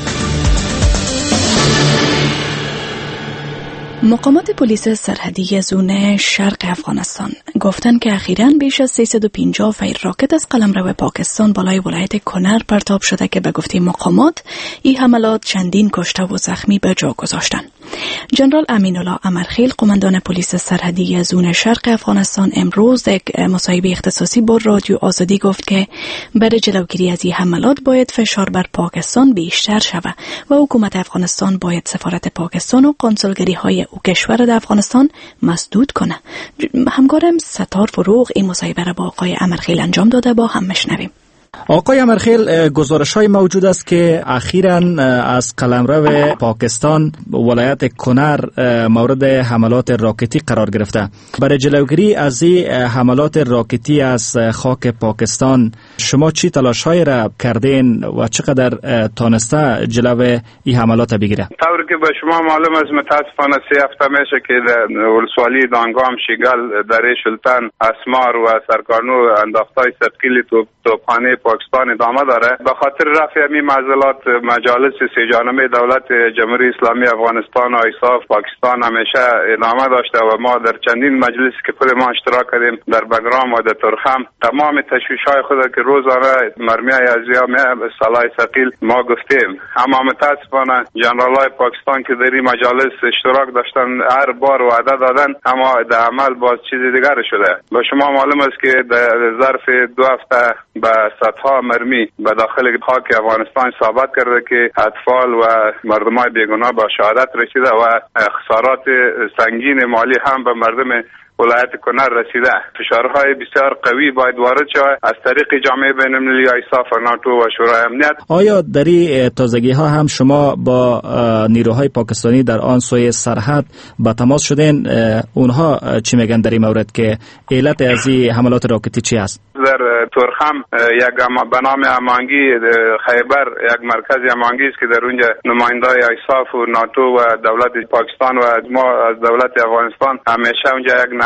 مقامات پلیس سرحدی زون شرق افغانستان گفتند که اخیراً بیش از 350 فیر راکت از قلمرو پاکستان بالای ولایت کنر پرتاب شده که به گفته مقامات این حملات چندین کشته و زخمی به جا گذاشتند. جنرال امینالله امرخیل قماندان پلیس سرحدی زون شرق افغانستان امروز یک مصاحبه اختصاصی با رادیو آزادی گفت که برای جلوگیری از این حملات باید فشار بر پاکستان بیشتر شود و حکومت افغانستان باید سفارت پاکستان و قنسولگری های او کشور در افغانستان مسدود کنه. همکارم ستار فروغ این مصاحبه را با آقای امرخیل انجام داده، با هم مشنویم. آقای امرخیل، گزارش‌های موجود است که اخیراً از قلمرو پاکستان ولایت کنر مورد حملات راکتی قرار گرفته. برای جلوگیری از این حملات راکتی از خاک پاکستان شما چی تلاش‌هایی را کردین و چقدر تانسته جلو این حملات بگیره؟ طوری که به شما معلوم است متاسفانه 3 هفته میشه که ولسوالی دانگام، شیگل، دره شلتن، اسمار و سرکارنو انداختای ثقیل توپخانه پاکستان ادامه داره. به خاطر رفع این معضلات مجالس 3 جانبه دولت جمهوری اسلامی افغانستان و ایصاف پاکستان همیشه ادامه داشته و ما در چندین مجلس که خود ما اشتراک کردیم در بگرام و در ترخم تمام تشویش‌های خود که روزانه مرمی ازیا سلاح ثقیل ما گفتیم. اما متاسفانه جنرالای پاکستان که در این مجالس اشتراک داشتن هر بار وعده دادن اما در عمل باز چیز دیگر شده. به شما معلوم است که در ظرف 2 هفته به صدها مرمی به داخل خاک افغانستان ثابت کرده که اطفال و مردمای بیگناه به شهادت رسیده و خسارات سنگین مالی هم به مردم ولایت کنر رسیده. فشارهای بسیار قوی باید وارد شود از طریق جامعه بین‌المللی ایصاف و ناتو و شورای امنیت. آیا در این تازگی ها هم شما با نیروهای پاکستانی در آن سوی سرحد با تماس شدین؟ اونها چی میگن در این مورد که علت از این حملات راکتی چی است؟ در ترخم یک به نام امانگی خیبر یک مرکز امانگی است که در اونجا نمایندای ایصاف و ناتو و دولت پاکستان و ما از دولت افغانستان همیشه اونجا یک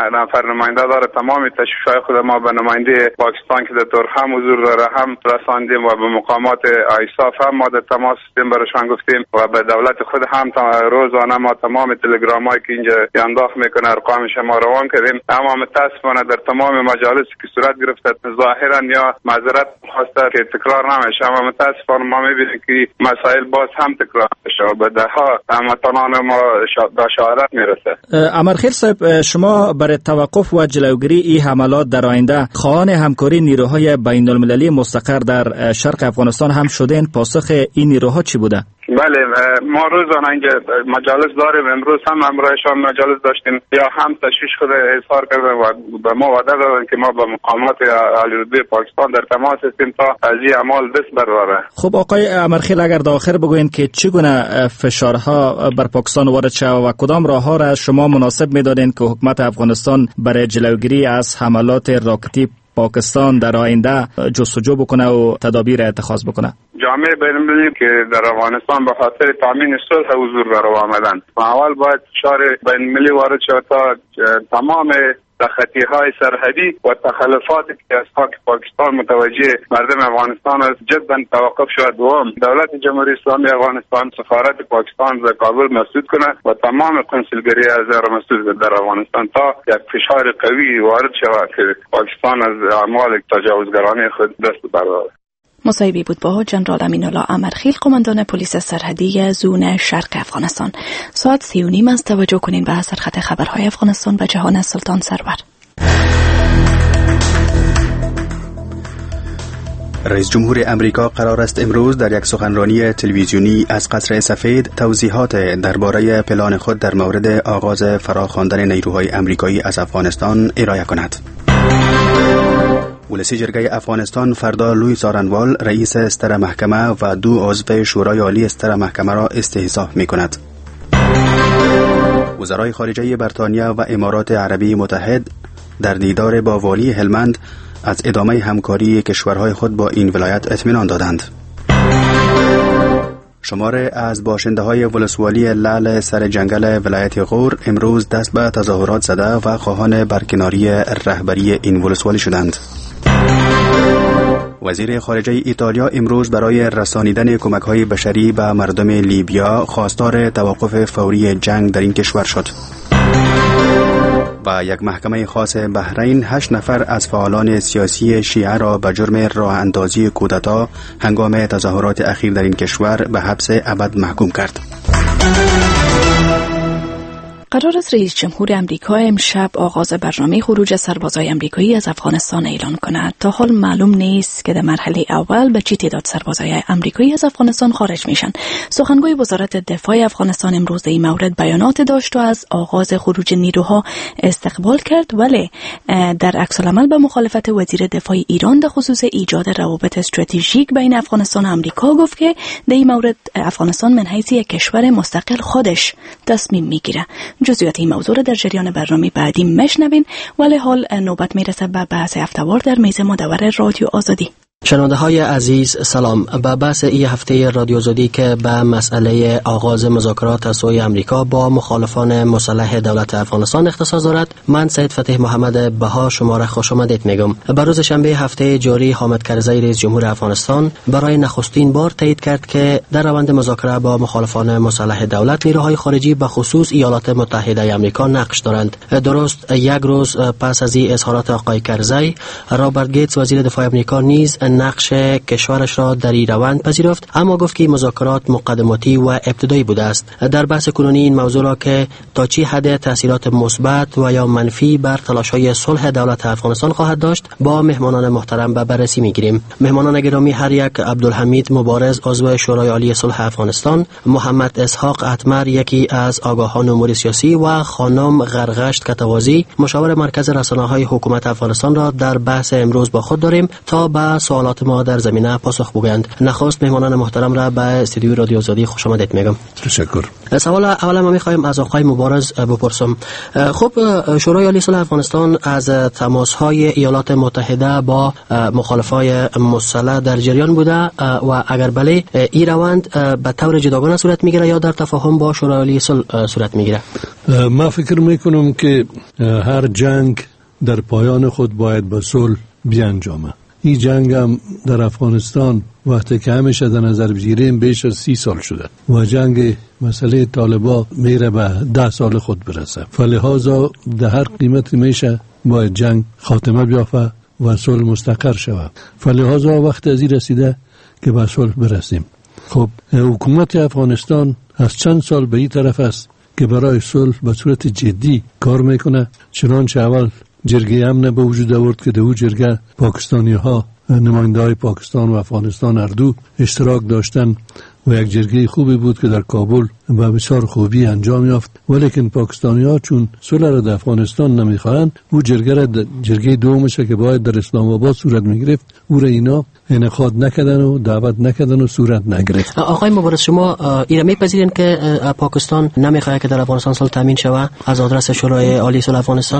نفر نماینده داره. تمام تشویش‌های خود ما به نماینده پاکستان که در ترک هم حضور داره هم رساندیم و به مقامات ایساف هم ما در تماس هستیم برشان گفتیم و به دولت خود هم روزانه ما تمام تلگرامایی که اینجا انداخت میکنه ارقامش ما روان کردیم. اما متاسفانه در تمام مجالس که صورت گرفته ظاهرا یا معذرت خواسته که تکرار نمیشه، اما متاسفانه ما میبینیم که مسائل باز هم تکرار میشه و به دهها هموطنان ما شهادت میرسه. امرخیل صاحب، شما برای توقف و جلوگیری این حملات در آینده خواهان همکاری نیروهای بین المللی مستقر در شرق افغانستان هم شدین. پاسخ این نیروها چی بوده؟ بله، ما روزانه اینجا مجالس داریم. امروز هم همراهشان مجالس داشتیم یا هم تشویش خود اظهار کردن و به ما وعده دادن که ما با مقامات عالی‌رتبه پاکستان در تماس هستیم تا از این اعمال دست برداره. خب آقای امرخیل، اگر در آخر بگوین که چگونه فشارها بر پاکستان وارد شد و کدام راهها را شما مناسب می‌دانید که حکومت افغانستان برای جلوگیری از حملات راکتی پاکستان در آینده جستجو بکنه و تدابیر اتخاذ بکنه؟ جامعه بین‌المللی که در افغانستان به خاطر تامین صلح حضور در آمدن، اول باید فشار بین‌المللی وارد شود تا تمام تخطی‌های سرحدی و تخلفاتی که از خاک پاکستان متوجه مردم افغانستان است جداً توقف شود. دوم، دولت جمهوری اسلامی افغانستان سفارت پاکستان در کابل مسدود کنه و تمام کنسولگری از مسدود در افغانستان تا یک فشار قوی وارد شود که پاکستان از اعمال تجاوزگرانه خود دست برداره. مصاحبه بود با جنرال امین‌الله امرخیل، قماندان پلیس سرحدی زون شرق افغانستان. ساعت 3:30 است. توجه کنین به سرخط خبرهای افغانستان به جهان سلطان سرور. رئیس جمهور امریکا قرار است امروز در یک سخنرانی تلویزیونی از قصر سفید توضیحات درباره پلان خود در مورد آغاز فراخواندن نیروهای امریکایی از افغانستان ارائه کند. ولسی جرگه افغانستان فردا لوی سارنوال رئیس ستر محکمه و 2 عضو شورای عالی ستر محکمه را استحضاح می کند. وزرای خارجه بریتانیا و امارات عربی متحد در دیدار با والی هلمند از ادامه همکاری کشورهای خود با این ولایت اطمینان دادند. شماره از باشنده‌های ولسوالی لعل سر جنگل ولایت غور امروز دست به تظاهرات زده و خواهان برکناری رهبری این ولسوالی شدند. وزیر خارجه ایتالیا امروز برای رسانیدن کمک‌های بشری به مردم لیبیا خواستار توقف فوری جنگ در این کشور شد. و یک محکمه خاص بحرین 8 نفر از فعالان سیاسی شیعه را به جرم راه اندازی کودتا هنگام تظاهرات اخیر در این کشور به حبس ابد محکوم کرد. قرار است رئیس جمهور امریکا امشب آغاز برنامه خروج سربازای امریکایی از افغانستان اعلان کند. تا حال معلوم نیست که در مرحله اول به چه تعداد سربازای امریکایی از افغانستان خارج میشن. سخنگوی وزارت دفاع افغانستان امروز در این مورد بیانات داشت و از آغاز خروج نیروها استقبال کرد، ولی در عکس العمل به مخالفت وزیر دفاع ایران در خصوص ایجاد روابط استراتژیک بین افغانستان و امریکا گفت که در این مورد افغانستان من حیث یک کشور مستقل خودش تصمیم میگیره. جزئیات این موضوع را در جریان برنامه بعدی مشنوین، ولی حال نوبت میرسه به بحث هفته‌وار در میز مدور رادیو آزادی. شنونده های عزیز سلام. به بحث این هفته رادیو آزادی که به مسئله آغاز مذاکرات از سوی امریکا با مخالفان مسلح دولت افغانستان اختصاص دارد، من سید فتح محمد بها شما را خوش آمدید میگم. به روز شنبه هفته جاری حامد کرزی رئیس جمهور افغانستان برای نخستین بار تایید کرد که در روند مذاکره با مخالفان مسلح دولت نیروهای خارجی به خصوص ایالات متحده آمریکا نقش دارند. درست یک روز پس از این اظهارات آقای کرزی، رابرت گیتس وزیر دفاع آمریکا نیز نقش کشورش را در این روند پذیرفت، اما گفت که مذاکرات مقدماتی و ابتدایی بوده است. در بحث کنونی این موضوع را که تا چه حد تاثیرات مثبت و یا منفی بر تلاش‌های صلح دولت افغانستان خواهد داشت با مهمانان محترم به بررسی می‌گیریم. مهمانان گرامی هر یک: عبدالحمید مبارز عضو شورای عالی صلح افغانستان، محمد اسحاق اتمر یکی از آگاهان امور سیاسی و خانم غرغشت کتوازی مشاور مرکز رسانه‌های حکومت افغانستان را در بحث امروز با خود داریم تا با سوالات ما در زمینه پاسخ بگویند. نخست مهمانان محترم را به استودیوی رادیو آزادی خوش آمدید میگم. تشکر. سوال اول ما می‌خوایم از آقای مبارز بپرسم. خب شورای عالی صلح افغانستان از تماس‌های ایالات متحده با مخالفای مسلح در جریان بوده و اگر بله این روند به طور جداگانه صورت میگیره یا در تفاهم با شورای عالی صلح صورت میگیره؟ ما فکر میکنم که هر جنگ در پایان خود باید به صلح بیانجامه. این جنگ هم در افغانستان وقتی که همیشه در نظر بگیریم بیش از 30 سال شده و جنگ مسئله طالبا میره به 10 سال خود برسه. فلحاظا در هر قیمتی میشه باید جنگ خاتمه بیافته و صلح مستقر شود. فلحاظا وقت از این رسیده که به صلح برسیم. خب حکومت افغانستان از چند سال به این طرف است که برای صلح به صورت جدی کار میکنه. چنانچه اول جرگه امن به وجود آورد که در اون جرگه پاکستانی ها، نماینده های پاکستان و افغانستان هر دو اشتراک داشتن و یک جرگه خوبی بود که در کابل و بسیار خوبی انجام یافت. ولیکن پاکستانی ها چون صلح را در افغانستان نمیخواهند، او جرگه را جرگه دومشه که باید در اسلام آباد صورت میگرفت او را اینا انعقاد نکردن و دعوت نکردن و صورت نگرفت. آقای مبارز شما ایرا میپذیرین که پاکستان نمیخواد که در افغانستان صلح تامین شود از آدرس شورای عالی صلح افغانستان؟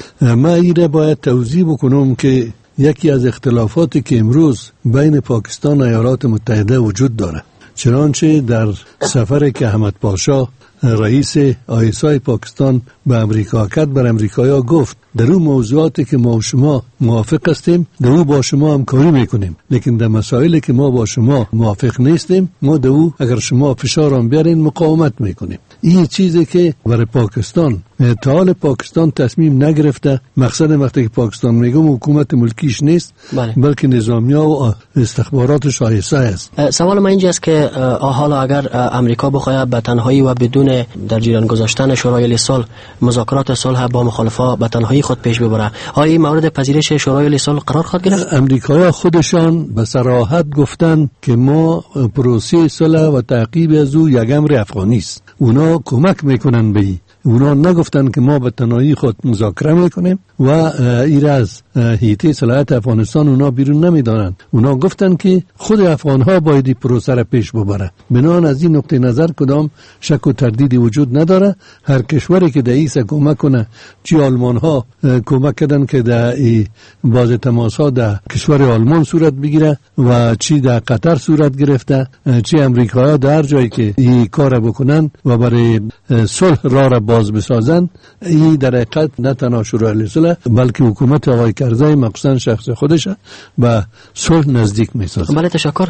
ما ایرا باید توضیح بکنم که یکی از اختلافاتی که امروز بین پاکستان و ایالات متحده وجود داره، چنانچه در سفری که احمد پاشا رئیس آیسای پاکستان به امریکا کرد، بر امریکایی‌ها گفت در اون موضوعاتی که ما و شما موافق هستیم در اون با شما همکاری میکنیم، لیکن در مسائلی که ما با شما موافق نیستیم ما در اون اگر شما فشار آن بیارین مقاومت میکنیم. این چیزی که برای پاکستان تا حال پاکستان تصمیم نگرفته. مقصد وقتی که پاکستان میگم حکومت ملکیش نیست بلکه نظامی‌ها و استخباراتش آیسای است. سوال من اینجاست که حالا اگر امریکا بخواهد به تنهایی و بدون در جریان گذاشتن شورای عالی صلح مذاکرات صلح با مخالفا به تنهایی خود پیش ببره، آیا این مورد پذیرش شورای عالی صلح قرار خواهد گرفت؟ امریکایی‌ها خودشان به صراحت گفتن که ما پروسه صلح و تعقیب از او یک امر افغانی است. اونا کمک میکنن به اونا نگفتن که ما به تنهایی خود مذاکره میکنیم و این از هیئت صلاحیت افغانستان اونا بیرون نمیدانند. اونا گفتن که خود افغانها باید این پروسه را پیش ببره. بنابراین از این نقطه نظر کدام شک و تردیدی وجود نداره. هر کشوری که در ایسا کمک کنه، چی آلمان ها کمک کردن که در باز تماس ها در کشور آلمان صورت بگیره و چی در قطر صورت گرفته، چی امریکا ها در جایی که این کار بکنن و برای صلح را باز بسازن، این در حقیقت نه تنها شورای عالی صلح بلکه حکومت آقای کرزی مخصوصا شخص خودش به صلح نزدیک میسازه. بله تشکر.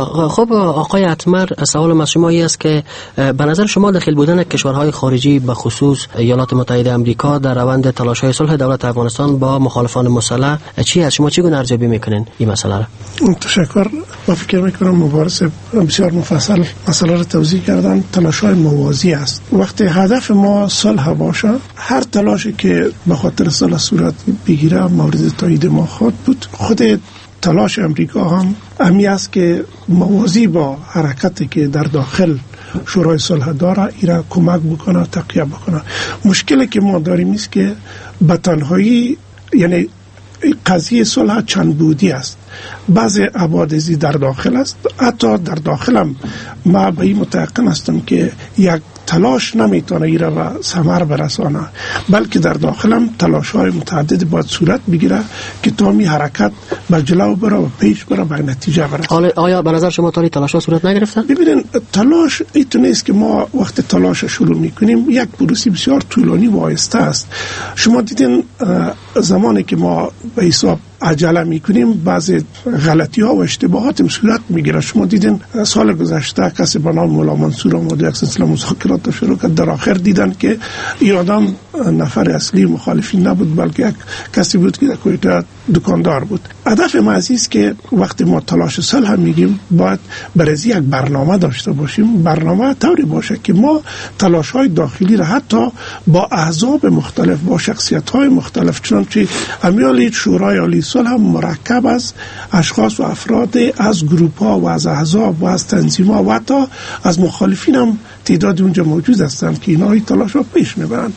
خب آقای اتمر سوالم از شما است که به نظر شما دخیل بودن کشورهای خارجی به خصوص ایالات متحده آمریکا در روند تلاش‌های صلح دولت افغانستان با مخالفان مسلح چی است؟ شما چگونه ارزیابی میکنین این مسئله را؟ تشکر. من فکر میکنم مبارز بسیار مفصل مسئله را توضیح کردن. تلاش‌های موازی است. وقتی هدف ما صلح باشه، هر تلاشی که به خاطر صلح صورت بگیره مورد تایید ما خود بود. خود تلاش امریکا هم امی است که موازی با حرکتی که در داخل شورای صلح داره ایرا کمک بکنه، تقویت بکنه. مشکلی که ما داریم است که به تنهایی، یعنی قضیه صلح چند بودی است. بعض عوارضی در داخل است. حتی در داخلم ما به این متيقن هستم که یک تلاش نمیتونه ایره و ثمر برسانه، بلکه در داخلم تلاش‌های متعدد باید صورت بگیره که تا می حرکت به جلو بره و پیش بره به نتیجه برسه. آیا به نظر شما تالی تلاش‌ها صورت نگرفتن؟ ببینید تلاش اینطور نیست که ما وقت تلاش شروع میکنیم یک پروسه بسیار طولانی و آهسته است. شما دیدین زمانی که ما به حساب عجله میکنیم بعضی غلطی ها و اشتباهات صورت میگیره. شما دیدین سال گذشته کسی به نام مولا منصور آمد یک سلسله مذاکرات شروع کرد، در آخر دیدن که این آدم نفر اصلی مخالفین نبود بلکه یک کسی بود که در کویتا دکاندار بود. هدف ما است که وقتی ما تلاش صلح میگیم باید برای یک برنامه داشته باشیم. برنامه طوری باشه که ما تلاش های داخلی را حتی با احزاب مختلف، با شخصیت های مختلف، چنانچه امیالی شورای عالی صلح مرکب از اشخاص و افراد از گروپ ها و از احزاب و از تنظیم ها و حتی از مخالفین هم تعداد اونجا موجود هستند که اینا این تلاش را پیش میبرند. من فکر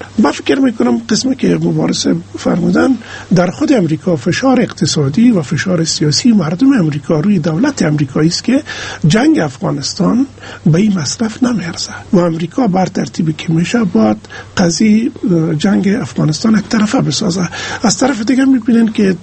فکر میکنم قسمی که مبارز فرمودن در خود امریکا فشار اقتصادی و فشار سیاسی مردم امریکا روی دولت امریکایی است که جنگ افغانستان به این مصرف نمیارزه و امریکا بر ترتیبی که میشه باید قضیه جنگ افغانستان یک طرفه بسازه. از طرف دیگه میبینین که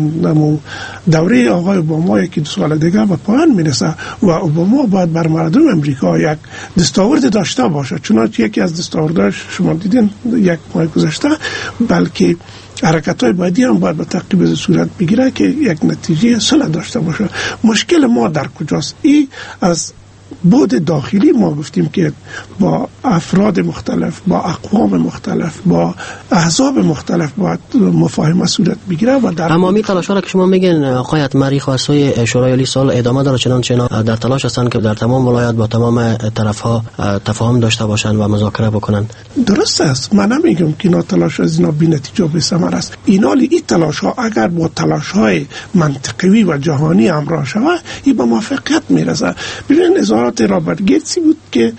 دوره آقای اوباما یکی 2 سال دیگه به پایان میرسه و اوباما باید بر مردم امریکا یک دستاورد داشته باشه، چنانچه یکی از دستاورداش شما دیدین یک ماه گذشته، بلکه حرکت‌های بعدی هم باید به تعقیب صورت بگیره که یک نتیجه صلح داشته باشه. مشکل ما در کجاست؟ این از بود داخلی ما گفتیم که با افراد مختلف، با اقوام مختلف، با احزاب مختلف باید مفاهمه صورت بگیره و در اما می تلاش‌ها که شما میگن آقای اتمری خواستای شورای عالی صلح ادامه داره، چنانچه در تلاش هستند که در تمام ولایات با تمام طرف‌ها تفاهم داشته باشند و مذاکره بکنند. درست است، من نمیگم که اینا تلاش از اینا بی نتیجه به ثمر است. این تلاش‌ها اگر با تلاش‌های منطقوی و جهانی همراه شود این به موفقیت میرسه. ببینید اظهارات رابرت گیتسی بود که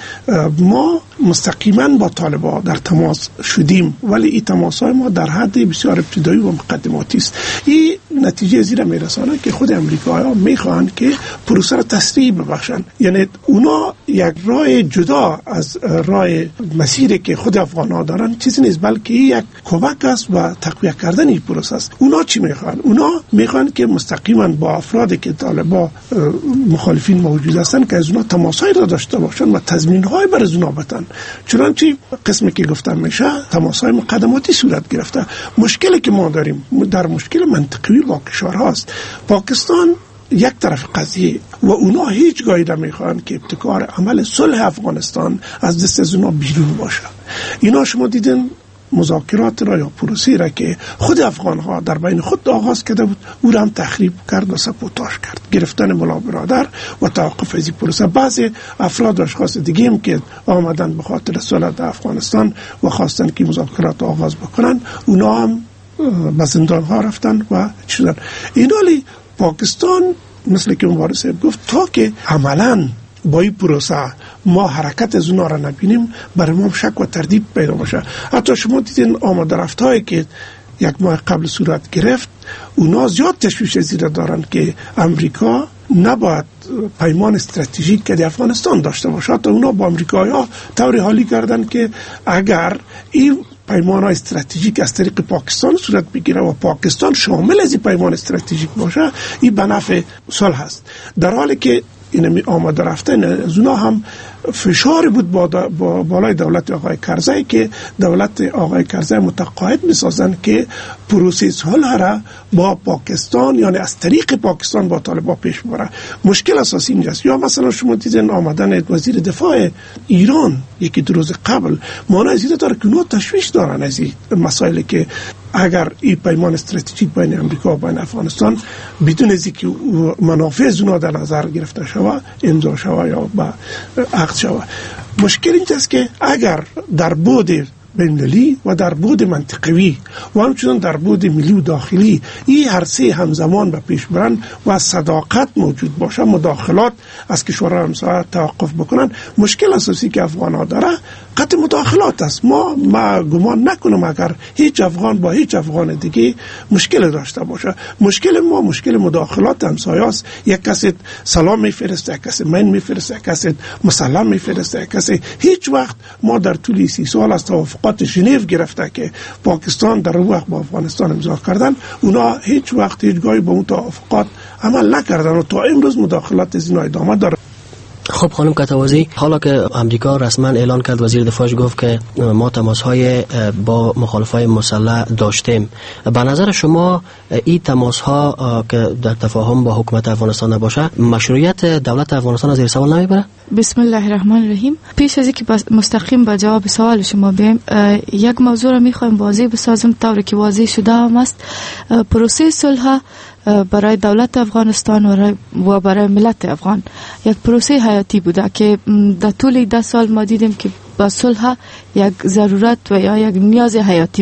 ما مستقیما با طالبان در تماس شدیم ولی این تماس‌های ما در حد بسیار ابتدایی و مقدماتی است. این نتیجه زیر میرسانه که خود امریکایی‌ها میخواهند که پروسه را تسریع ببخشند، یعنی اونا یک راه جدا از راه مسیری که خود افغان‌ها دارن چیزی نیست، بلکه یک کمک است و تقویت کردن این پروسه است. اونا چی میخوان؟ اونا میخوان که مستقیما با افرادی که طالبان مخالفین موجود هستند که از اونا تماس‌های را داشته باشند و تضمین‌های بر از اونا بدن. چنانچه قسمی که گفتم میشه تماس‌های مقدماتی صورت گرفته. مشکلی که ما داریم در مشکل منطقی با کشور هاست. پاکستان یک طرف قضیه و اونا هیچگاهی نمیخوان که ابتکار عمل صلح افغانستان از دست از اونا بیرون باشه. اینا شما دیدن مذاکرات را یا پروسه را که خود افغان ها در بین خود آغاز کرده بود او را هم تخریب کرد و سبوتاژ کرد، گرفتن ملا برادر و توقف از این پروسه. بعضی افراد و اشخاص دیگه هم که آمدن به خاطر صلح در افغانستان و خواستن که مذاکرات آغاز بکنن اونا هم به زندان ها رفتن و شدن. این حالی پاکستان مثل که مبارز گفت تا که عملاً با این پروسه ما حرکت از اونا را نبینیم برای ما شک و تردید پیدا باشه. حتی شما دیدین آماده رفتهایی که یک ماه قبل صورت گرفت اونا زیاد تشویش زیر دارن که امریکا نباید پیمان استراتژیک که در افغانستان داشته باشه. حتی اونا با امریکایی‌ها طوری حالی کردن که اگر این پیمان استراتژیک از طریق پاکستان صورت بگیره و پاکستان شامل از این پیمان استراتژیک باشه این به نفع صلح است، در حالی که این آماده رفتن از اونا هم فشار بود با بالای دولت آقای کرزی که دولت آقای کرزی متقاعد می‌سازن که پروسه صلح را با پاکستان یعنی از طریق پاکستان با طالبان پیش بره. مشکل اساسی اینجاست. یا مثلا شما دیدن آمدن وزیر دفاع ایران یکی 2 روز قبل معنی زیاده داره که اونا تشویش دارن از این مسائلی که اگر این پیمان استراتژیک بین امریکا و بین افغانستان بدون از اینکه منافع از اونا در نظر گرفته شود امضا شود یا با عقد شود. مشکل اینجاست که اگر در بود بین‌المللی و در بود منطقوی و همچنان در بود ملی و داخلی این هر سه همزمان به پیش برن و صداقت موجود باشه، مداخلات از کشورها همسایه توقف بکنن. مشکل اساسی که افغان‌ها داره قطع مداخلات است. ما گمان نکنم اگر هیچ افغان با هیچ افغان دیگه مشکل داشته باشه. مشکل ما مشکل مداخلات همسایه است. یک کسی سلام میفرسته، یک کسی من میفرسته، یک کسی مسلم میفرسته، یک کسی هیچ وقت ما در طول 30 سال از توافقات ژنو گرفته که پاکستان در اون وقت با افغانستان امضا کردن اونا هیچ وقت هیچگاهی با اون توافقات عمل نکردن و تا امروز مداخلات از اینا ادامه داره. خب خانم کتوازی، حالا که امریکا رسما اعلان کرد، وزیر دفاعش گفت که ما تماس‌های با مخالفای مسلح داشتیم، به نظر شما این تماس‌ها که در تفاهم با حکومت افغانستان نباشه مشروعیت دولت افغانستان از زیر سوال نمیبره؟ بسم الله الرحمن الرحیم. پیش از اینکه مستقیم به جواب سوال شما بریم یک موضوع را میخوایم واضح بسازم طوری که واضح شده هم است. پروسه صلح برای دولت افغانستان و برای ملت افغان یک پروسه حیاتی بوده که در طول 10 سال ما دیدیم که با صلح یک ضرورت و یا یک نیاز حیاتی بوده.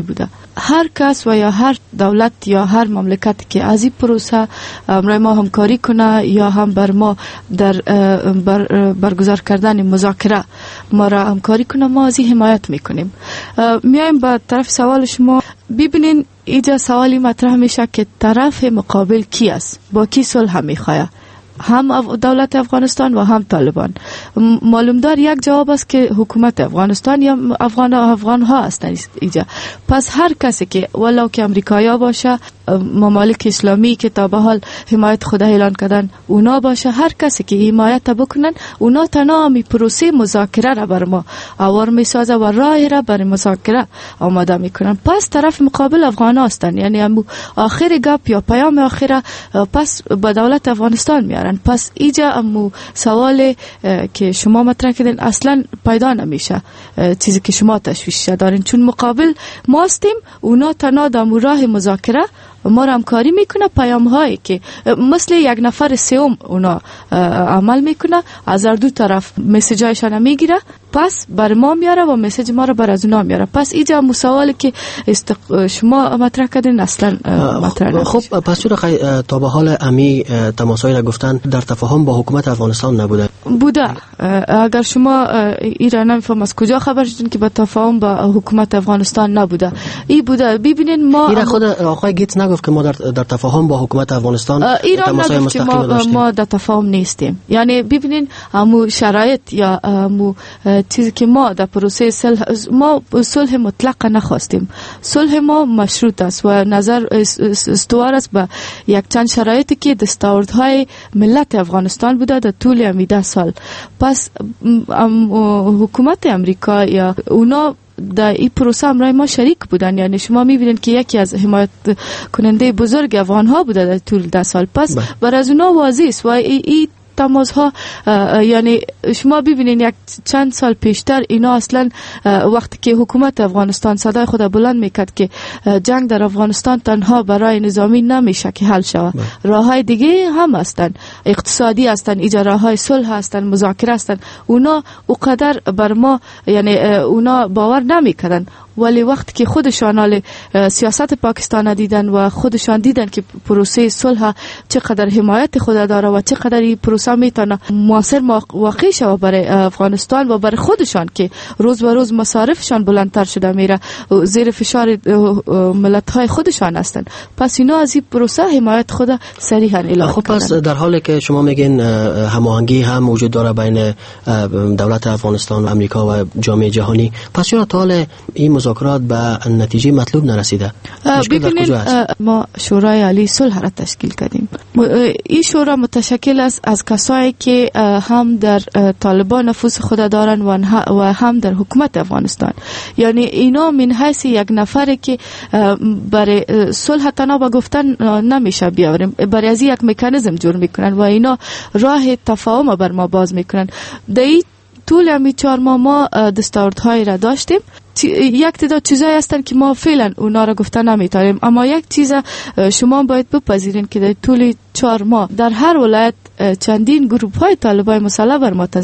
هر کس و یا هر دولت یا هر مملکتی که از این پروسه امروی ما همکاری کنه یا هم بر ما در برگزار کردن مذاکره ما را همکاری کنه، ما از این حمایت میکنیم. میایم به طرف سوال شما. ببینین اینجا سوالی مطرح میشه که طرف مقابل کی است، با کی صلح میخواه، هم دولت افغانستان و هم طالبان. معلوم دار یک جواب است که حکومت افغانستان یا افغان ها هستند اینجا. پس هر کسی که ولو که امریکایی باشه، ممالک اسلامی که تا به حال حمایت خود اعلان کردن اونا باشه، هر کسی که حمایت بکنن اونا تمام پروسه مذاکره را بر ما آور میسازه و راه را بر مذاکره آماده میکنن. پس طرف مقابل افغان هستند، یعنی آخر گپ یا پیام آخر پس با دولت افغانستان میارن. پس اینجا سوال که شما مطرح کردین اصلا پیدا نمیشه، چیزی که شما تشویش دارین، چون مقابل ما هستیم، اونا تنها در راه مذاکره ما را همکاری میکنه. پیام هایی که مثل یک نفر سوم اونا عمل میکنه، از هر دو طرف مسیج هایشان میگیره، پس بر ما میاره و مسیج ما را بر از اونا میاره. پس اینجا سوالی که شما مطرح کردین اصلا مطرح نمیشه. خب پس چرا تا به حال امی تماسایی را گفتن در تفاهم با حکومت افغانستان نبوده؟ بوده. اگر شما ایران نمیفهم از کجا خبر شدین که با تفاهم با حکومت افغانستان نبوده؟ این بوده. ببینین ما ایران خود آقای گیتس نگفت که ما در تفاهم با حکومت افغانستان ایران نگفت که ما در تفاهم نیستیم. یعنی ببینین همو شرایط یا همو چیزی که ما در پروسه صلح مطلق نخواستیم. صلح ما مشروط است و نظر استوار است به یک چند شرایطی که دستاوردهای ملت افغانستان بوده در طول 10 سال. پس حکومت امریکا یا اونا در این پروسه امرای ما شریک بودن. یعنی شما میبینید که یکی از حمایت کننده بزرگ افغان ها بوده در طول 10 سال. پس بر از اونا واضح است و این تماس ها، یعنی شما ببینید یک چند سال پیشتر اینا اصلا وقتی که حکومت افغانستان صدای خود بلند میکرد که جنگ در افغانستان تنها برای نظامی نمیشه که حل شود، راه های دیگه هم هستند، اقتصادی هستند، ایجا راه های صلح هستند، مذاکره هستند، اونا اونقدر بر ما یعنی اونا باور نمیکردن. ولی وقتی که خودشان سیاست پاکستان دیدن و خودشان دیدن که پروسه صلح چقدر حمایت خود داره و چقدر این پروسه میتونه موثر واقع شود برای افغانستان و برای خودشان که روز به روز مصارفشان بلندتر شده میره، زیر فشار ملت های خودشان هستند، پس اینا از این پروسه حمایت خود صریحا اعلام خب کردن. پس در حالی که شما میگین هماهنگی هم وجود داره بین دولت افغانستان و امریکا و جامعه جهانی، پس چرا تا حال این مذاکرات به نتیجه مطلوب نرسیده؟ ببینید ما شورای عالی صلح را تشکیل کردیم. این شورا متشکل است از کسایی که هم در طالبان نفوذ خود دارن و هم در حکومت افغانستان. یعنی اینا من حیث یک نفره که برای صلح تنها با گفتن نمیشه بیاوریم، برای از یک مکانیزم جور میکنن و اینا راه تفاهم بر ما باز میکنن. در این طول همی 4 ماه ما دستاوردهایی را داشتیم. یک تعداد چیزایی هستن که ما فعلا اونا را گفتن نمیتونیم، اما یک چیز شما باید بپذیرین که در طول 4 ماه در هر ولایت چندین گروه های طالبای مسلح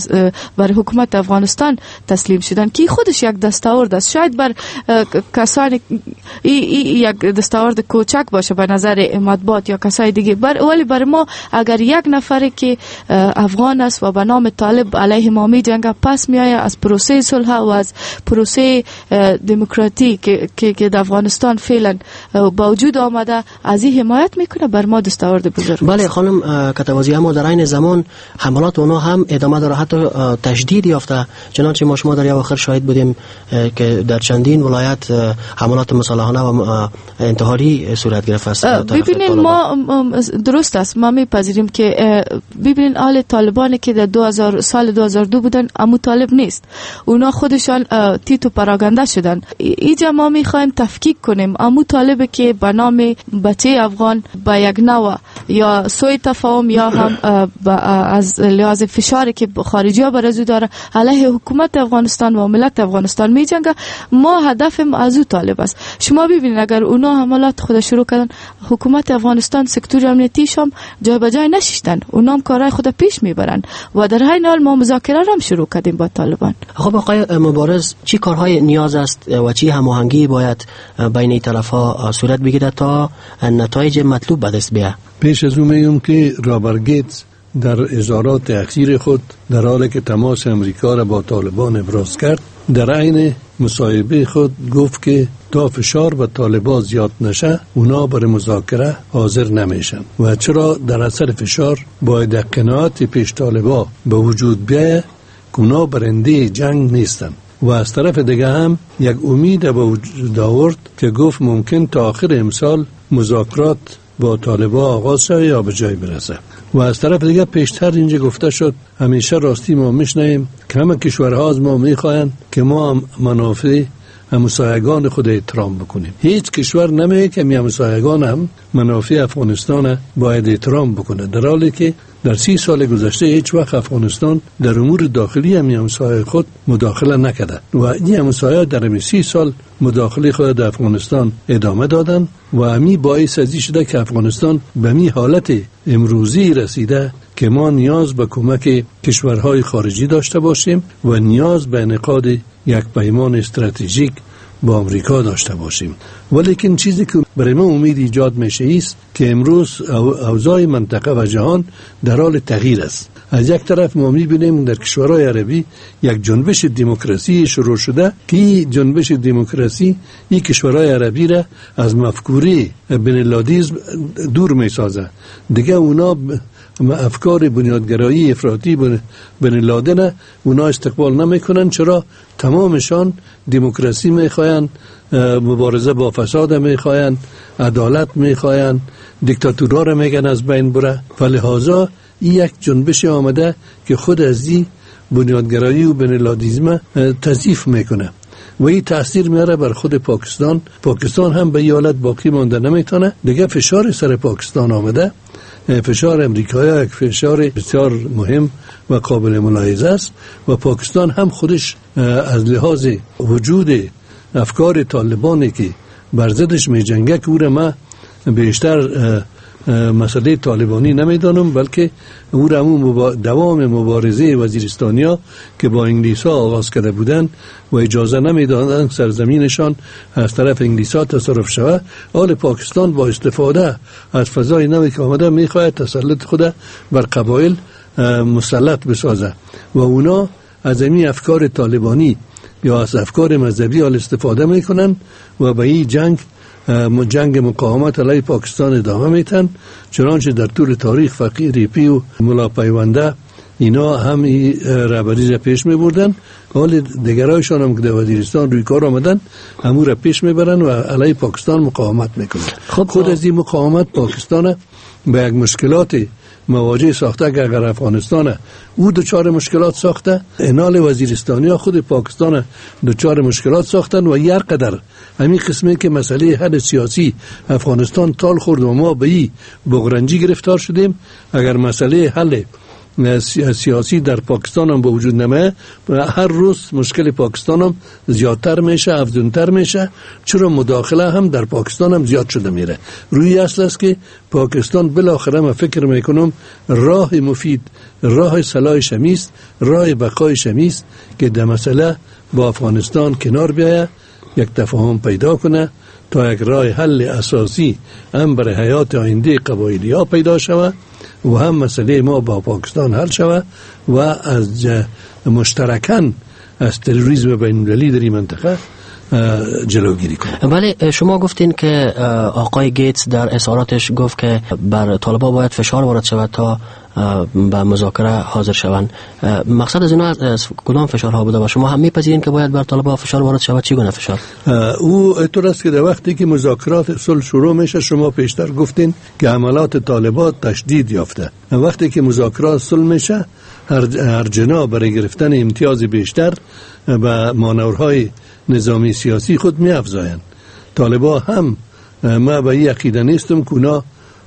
بر حکومت افغانستان تسلیم شدن که خودش یک دستاورد است. شاید بر کسانی یک دستاورد کوچک باشه به نظر مطبوعات یا کسای دیگه، ولی بر ما اگر یک نفر که افغان است و به نام طالب علیه ما می جنگه پس می آید از پروسه صلح و از پروسه دموکراتی که در افغانستان فعلا با وجود آمده از این حمایت میکنه، بر ما دستاورد بزرگ. بله خانم کتوازی، اما در این زمان حملات اونا هم ادامه داره، حتی تجدید یافته، چنانچه ما شما در اواخر شاهد بودیم که در چندین ولایت حملات مسلحانه و انتحاری صورت گرفته است. ببینید ما درست است، ما میپذیریم که ببینید اهل طالبان که در سال 2002 بودن اما طالب نیست، اونا خودشان تیتو پراگنده شدن. اینجا ما میخوایم تفکیک کنیم امو طالب که به نام بچه افغان با یک نوع یا یا سوء تفاهم یا هم از لحاظ فشاری که خارجی ها بر از داره علیه حکومت افغانستان و ملت افغانستان می جنگه. ما هدف از او طالب است. شما ببینید اگر اونا حملات خود شروع کردن، حکومت افغانستان سکتور امنیتیش هم جای به جای نشیشتن، اونا هم کارهای خود پیش میبرن و در این حال ما مذاکره هم شروع کردیم با طالبان. خب آقای مبارز، چی کارهای نیاز است و چی هماهنگی باید بین طرف‌ها صورت بگیرد تا نتایج مطلوب به دست بیاید؟ پیش از اون میگم که رابرت گیتس در اظهارات اخیر خود در حالی که تماس امریکا را با طالبان ابراز کرد، در عین مصاحبه خود گفت که تا فشار به طالبان زیاد نشه اونا برای مذاکره حاضر نمیشن و چرا در اثر فشار باید قناعت پیش طالبان به وجود بیاید که اونا برنده جنگ نیستن. و از طرف دیگه هم یک امید به وجود آورد که گفت ممکن تا آخر امسال مذاکرات با طالبان آغاز شد یا به جای برسه. و از طرف دیگه پیشتر اینجا گفته شد همیشه راستی ما میشنیم که همه کشورها از ما میخواین که ما منافع همسایگان خود احترام بکنیم. هیچ کشور نمیگه که همسایگان هم منافع افغانستان باید احترام بکنه، در حالی که در 30 سال گذشته هیچ وقت افغانستان در امور داخلی همسایه خود مداخله نکرده و این همسایه در 30 سال مداخله خود در افغانستان ادامه دادن و همین باعث ازی شده که افغانستان به می حالت امروزی رسیده که ما نیاز به کمک کشورهای خارجی داشته باشیم و نیاز به انعقاد یک پیمان استراتژیک با امریکا داشته باشیم. ولیکن چیزی که برای ما امید ایجاد میشه است که امروز اوضاع منطقه و جهان در حال تغییر است. از یک طرف ما میبینیم در کشورهای عربی یک جنبش دموکراسی شروع شده که جنبش دموکراسی این کشورهای عربی را از مفکوره بنیادیسم دور میسازه. دیگه اونا افکار بنیادگرایی افراطی بن لادن اونا استقبال نمیکنن. چرا؟ تمامشان دموکراسی میخواین، مبارزه با فساد میخواین، عدالت میخواین، دیکتاتورها را میگن از بین بره. فلهذا این یک جنبش آمده که خود از این بنیادگرایی و بنیادیسم تضعیف میکنه و این تأثیر میاره بر خود پاکستان. پاکستان هم به این حالت باقی مانده نمیتونه. دیگه فشار سر پاکستان آمده، فشار امریکایی یک فشار بسیار مهم و قابل ملاحظه است و پاکستان هم خودش از لحاظ وجود افکار طالبانی که بر ضدش می جنگه که او را ما بیشتر مسئله طالبانی نمیدانم، بلکه او را دوام مبارزه وزیرستانیا که با انگلیس‌ها آغاز کرده بودند و اجازه نمیدادند سرزمینشان از طرف انگلیس‌ها تصرف شود. حال پاکستان با استفاده از فضای نوی که آمده میخواهد تسلط خود بر قبایل مسلط بسازه و اونا از این افکار طالبانی یا از افکار مذهبی استفاده میکنن و به این جنگ مقاومت علیه پاکستان ادامه میتن. چنانچه در طول تاریخ فقیه ریپی و ملا پیونده اینا هم رهبری را پیش میبردن. حال دیگرایشان هم که در وزیرستان روی کار آمدن همون را پیش میبرن و علیه پاکستان مقاومت میکنن. خود از این مقاومت پاکستان به یک مشکلات مواجه ساخته که اگر افغانستان او دچار مشکلات ساخته، انال وزیرستانی ها خود پاکستان دچار مشکلات ساختن و هر قدر همین قسمه که مسئله حل سیاسی افغانستان تال خورد و ما به این بغرنجی گرفتار شدیم. اگر مسئله حل سیاسی در پاکستان هم به وجود نمیه، هر روز مشکل پاکستان هم زیادتر میشه، افزونتر میشه. چرا مداخله هم در پاکستان هم زیاد شده میره. روی اصل است که پاکستان بالاخره من فکر میکنم راه مفید، راه صلاح شمیست، راه بقای شمیست که در مسئله با افغانستان کنار بیاید، یک تفاهم پیدا کنه تا یک راه حل اساسی هم برای حیات آینده قبایلی ها پیدا شود و هم مسئله ما با پاکستان حل شود و از مشترکاً از تروریسم بین‌المللی در این منطقه جلوگیری کنه. ولی شما گفتین که آقای گیتس در اظهاراتش گفت که بر طالبان باید فشار وارد شود تا به مذاکره حاضر شوند. مقصد از اینا از کدام فشارها بوده و شما هم میپذیرین که باید بر طالبان فشار وارد شود؟ چی گونه فشار؟ او اینطور است که در وقتی که مذاکرات صلح شروع میشه، شما پیشتر گفتین که حملات طالبان تشدید یافته. وقتی که مذاکرات صلح میشه، هر جناح برای گرفتن امتیاز بیشتر به مانورهای نظامی سیاسی خود می افزایند. طالبان هم ما به این عقیده نیستم که اونا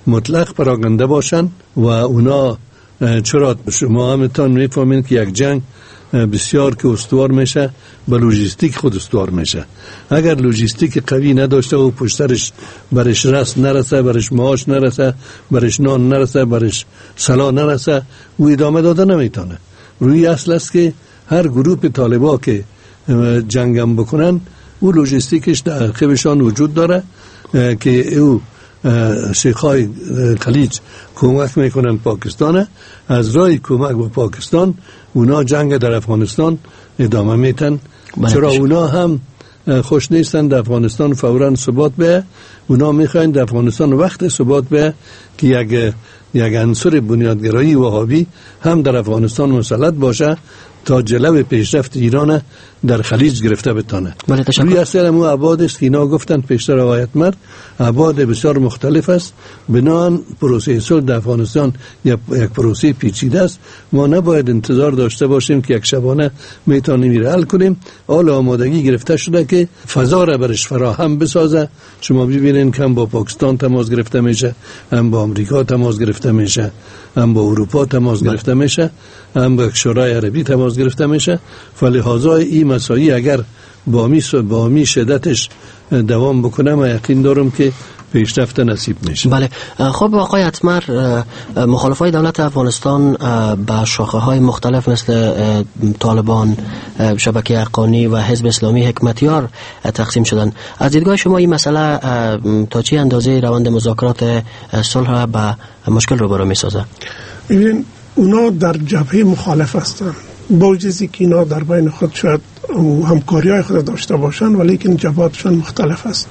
مطلق پراکنده باشن و اونا چرا شما همتان میفهمین که یک جنگ بسیار که استوار میشه با لوجستیک خود استوار میشه. اگر لوجستیک قوی نداشته و پشترش برش رست نرسه، برش معاش نرسه، برش نان نرسه، برش سلاح نرسه، او ادامه داده نمیتونه. روی اصل است که هر گروه طالبا که جنگم بکنن او لوجستیکش در عقبشان وجود داره که او شیخای خلیج کمک میکنن پاکستان، از راه کمک با پاکستان اونا جنگ در افغانستان ادامه میتن. چرا اونا هم خوش نیستن در افغانستان فوراً ثبات به، اونا میخواین در افغانستان وقت ثبات به که یک عنصر بنیادگرایی وهابی هم در افغانستان مسلط باشه تا جلو پیشرفت ایران در خلیج گرفته بتانه. روی اصل مو ابعاد است که اینا گفتن پیشتر آقای اتمر، ابعاد بسیار مختلف است. بنان پروسه صلح در افغانستان یک پروسه پیچیده است. ما نباید انتظار داشته باشیم که یک شبانه میتونیم میره حل کنیم. حال آمادگی گرفته شده که فضا را برش فراهم بسازه. شما ببینید که هم با پاکستان تماس گرفته میشه، هم با آمریکا تماس گرفته میشه، هم با اروپا تماس گرفته میشه، هم با شورای عربی تماس گرفته میشه. فلهذا این مسائل اگر با می شدتش دوام بکنه ما یقین دارم که پیشرفت نصیب میشه. بله. خب آقای اتمر، مخالفای دولت افغانستان به شاخه های مختلف مثل طالبان، شبکه حقانی و حزب اسلامی حکمتیار تقسیم شدن. از دیدگاه شما این مسئله تا چه اندازه روند مذاکرات صلح به مشکل رو برای میسازه؟ ببین اونا در جبهه مخالف هستن، با وجودی که اینا در بین خود شاید همکاری های خود داشته باشن ولی که جبهاتشون مختلف است.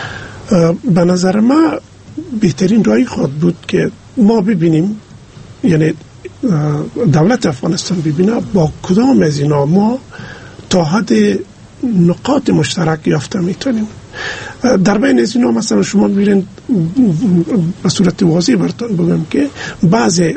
به نظر ما بهترین راهی خود بود که ما ببینیم، یعنی دولت افغانستان ببینه با کدام از اینا ما تا حد نقاط مشترک یافته میتونیم. در بین از اینا مثلا شما ببینید به صورت واضح براتون بگم که بعضی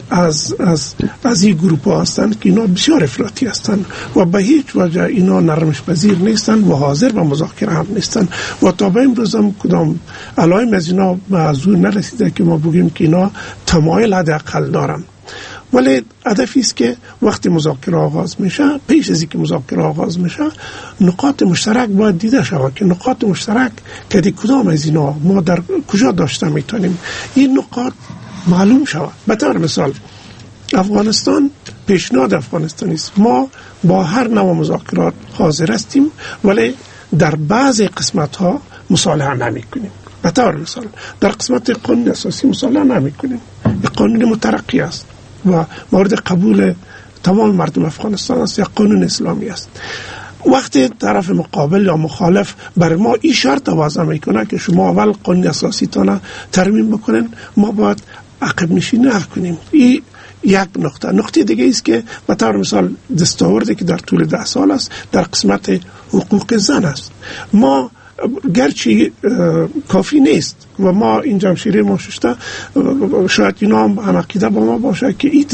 از این گروپ ها هستند که اینا بسیار افراطی هستند و به هیچ وجه اینا نرمش پذیر نیستند و حاضر به مذاکره هم نیستند و تا به امروز هم کدام علائم از اینا به حضور نرسیده که ما بگیم که اینا تمایل حداقل دارن. ولی هدفی است که وقتی مذاکره آغاز میشه، پیش از اینکه مذاکره آغاز میشه، نقاط مشترک باید دیده شود که نقاط مشترک که کدام از اینا ما در کجا داشته میتونیم این نقاط معلوم شود. به طور مثال افغانستان پیشنهاد افغانستانی است، ما با هر نوع مذاکرات حاضر هستیم ولی در بعضی قسمت ها مصالحه نمی کنیم. به طور مثال در قسمت قانون اساسی مصالحه نمی کنیم، قانون مترقی است و مورد قبول تمام مردم افغانستان است، یا قانون اسلامی است. وقتی طرف مقابل یا مخالف بر ما این شرط وضع میکنه که شما اول قانون اساسی تانه ترمیم بکنین، ما باید عقب نشینی نکنیم. این یک نقطه دیگه است که به طور مثال دستاوردی که در طول 10 سال است در قسمت حقوق زن است. ما گرچه کافی نیست و ما این جمشیره ما ششته شاید اینا هم عقیده با ما باشه که این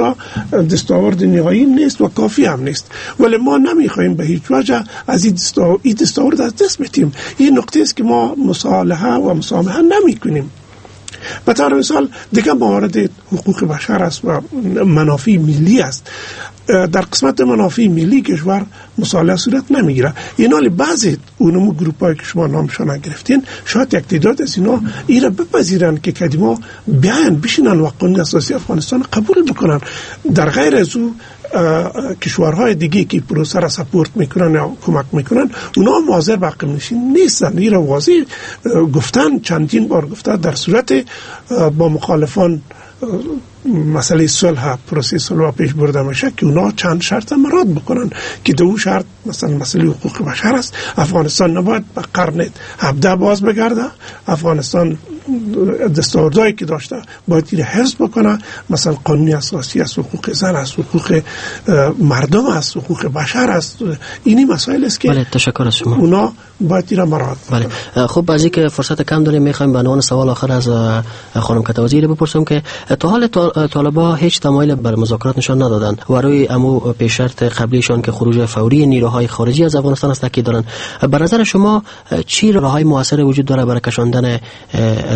دستاورد نهایی نیست و کافی هم نیست، ولی ما نمیخوایم به هیچ وجه از این دستاورد از دست بدیم. این نقطه است که ما مصالحه و مسامحه نمی کنیم. به طور مثال دیگه موارد حقوق بشر است و منافع ملی است. در قسمت منافع ملی کشور مصالحه صورت نمیگیره. اینا بعضی اونمو گروپایی که شما نامشان گرفتین شاید یک تعداد از اینا اینا بپذیرن که کدیما بیان بشینن و قانون اساسی افغانستان قبول بکنن. در غیر از او کشورهای دیگه که پروسه را سپورت میکنن یا کمک میکنن اونا هم حاضر به عقب نشینی نیستن. این را واضح گفتن، چندین بار گفته در صورت با مخالفان مسئله صلح، پروسه صلح پیش برده میشه که اونا چند شرط مراعات بکنن که دو شرط مثلا مسئله حقوق بشر است. افغانستان نباید به قرن 17 باز بگرده. افغانستان دستاوردهایی که داشته باید این حفظ بکنه، مثلا قانون اساسی است، حقوق زن است، حقوق مردم است، حقوق بشر است. اینی مسائل است که بله، تشکر از شما. اونا باید این مراعات بله. خب از اینکه فرصت کم داریم میخوایم به عنوان سوال آخر از خانم کتوزی بپرسم که تا حال طالبا هیچ تمایل بر مذاکرات نشان ندادن و روی امو پیش شرط قبلیشان که خروج فوری نیروهای خارجی از افغانستان است تاکید دارن. به نظر شما چی راههای موثر وجود داره برای کشاندن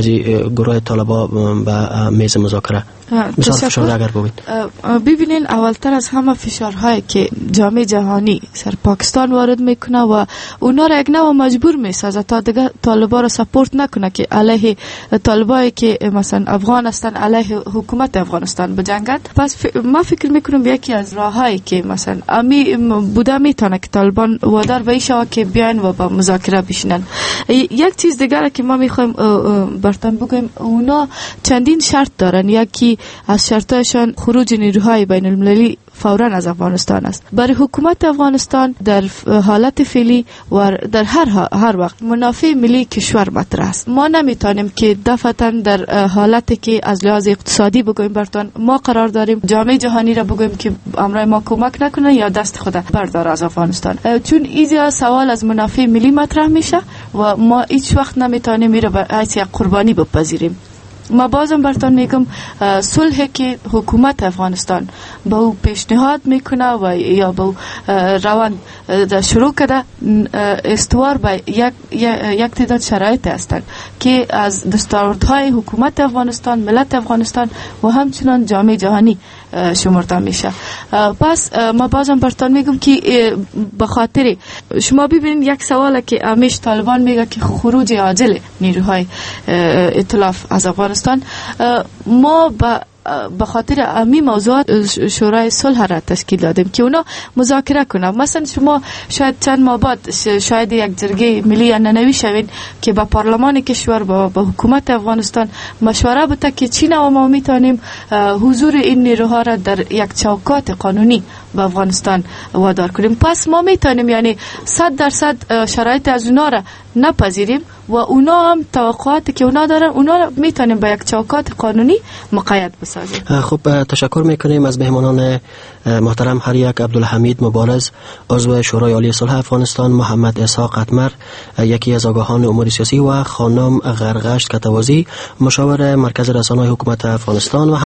از گروه طالبا به میز مذاکره؟ مثال فشار اگر ببینین اولتر از همه فشارهایی که جامعه جهانی سر پاکستان وارد میکنه و اونا را یک نوع مجبور میسازه تا دیگه طالبا را سپورت نکنه که علیه طالبایی که مثلا افغان هستن علیه حکومت افغانستان بجنگند. پس ما فکر میکنم یکی از راههایی که مثلا امی بوده میتونه که طالبان وادار بشه که بیاین و با مذاکره بشینن. یک چیز دیگه که ما میخوایم برتن بگیم، اونا چندین شرط دارن. یکی از شرطایشان خروج نیروهای بین المللی فوراً از افغانستان است. برای حکومت افغانستان در حالت فعلی و در هر وقت منافع ملی کشور مطرح است. ما نمیتونیم که دفعتاً در حالتی که از لحاظ اقتصادی بگویم برتون ما قرار داریم جامعه جهانی را بگویم که امرای ما کمک نکنه یا دست خود بردار از افغانستان، چون اینجا سوال از منافع ملی مطرح میشه و ما هیچ وقت نمیتونیم میره به حیث یک قربانی بپذیریم. ما بازم برتون میگم صلح که حکومت افغانستان با او پیشنهاد میکنه و یا با روان شروع کرده استوار به یک تعداد شرایط هستند که از دستاوردهای حکومت افغانستان، ملت افغانستان و همچنان جامعه جهانی شمرده میشه. پس ما بازم برتون میگم که به خاطر شما ببینید یک سواله که همیشه طالبان میگه که خروج عاجل نیروهای ائتلاف از افغانستان، ما به خاطر امی موضوعات شورای صلح را تشکیل دادیم که اونا مذاکره کنه. مثلا شما شاید چند ماه بعد شاید یک جرگه ملی ننوی شوین که با پارلمان کشور با حکومت افغانستان مشوره بده که چین و ما میتونیم حضور این نیروها را در یک چوکات قانونی به افغانستان وادار کنیم. پس ما میتونیم یعنی 100% شرایط از اونا را نپذیریم و اونا هم توقعاتی که اونا دارن اونا را میتونیم به یک چوکات قانونی مقید بسازیم. خب تشکر میکنیم از مهمانان محترم، هر یک عبدالحمید مبارز عضو شورای عالی صلح افغانستان، محمد اسحاق قطمر یکی از آگاهان امور سیاسی و خانم غرغشت کتوازی مشاور مرکز رسانه‌های حکومت افغانستان و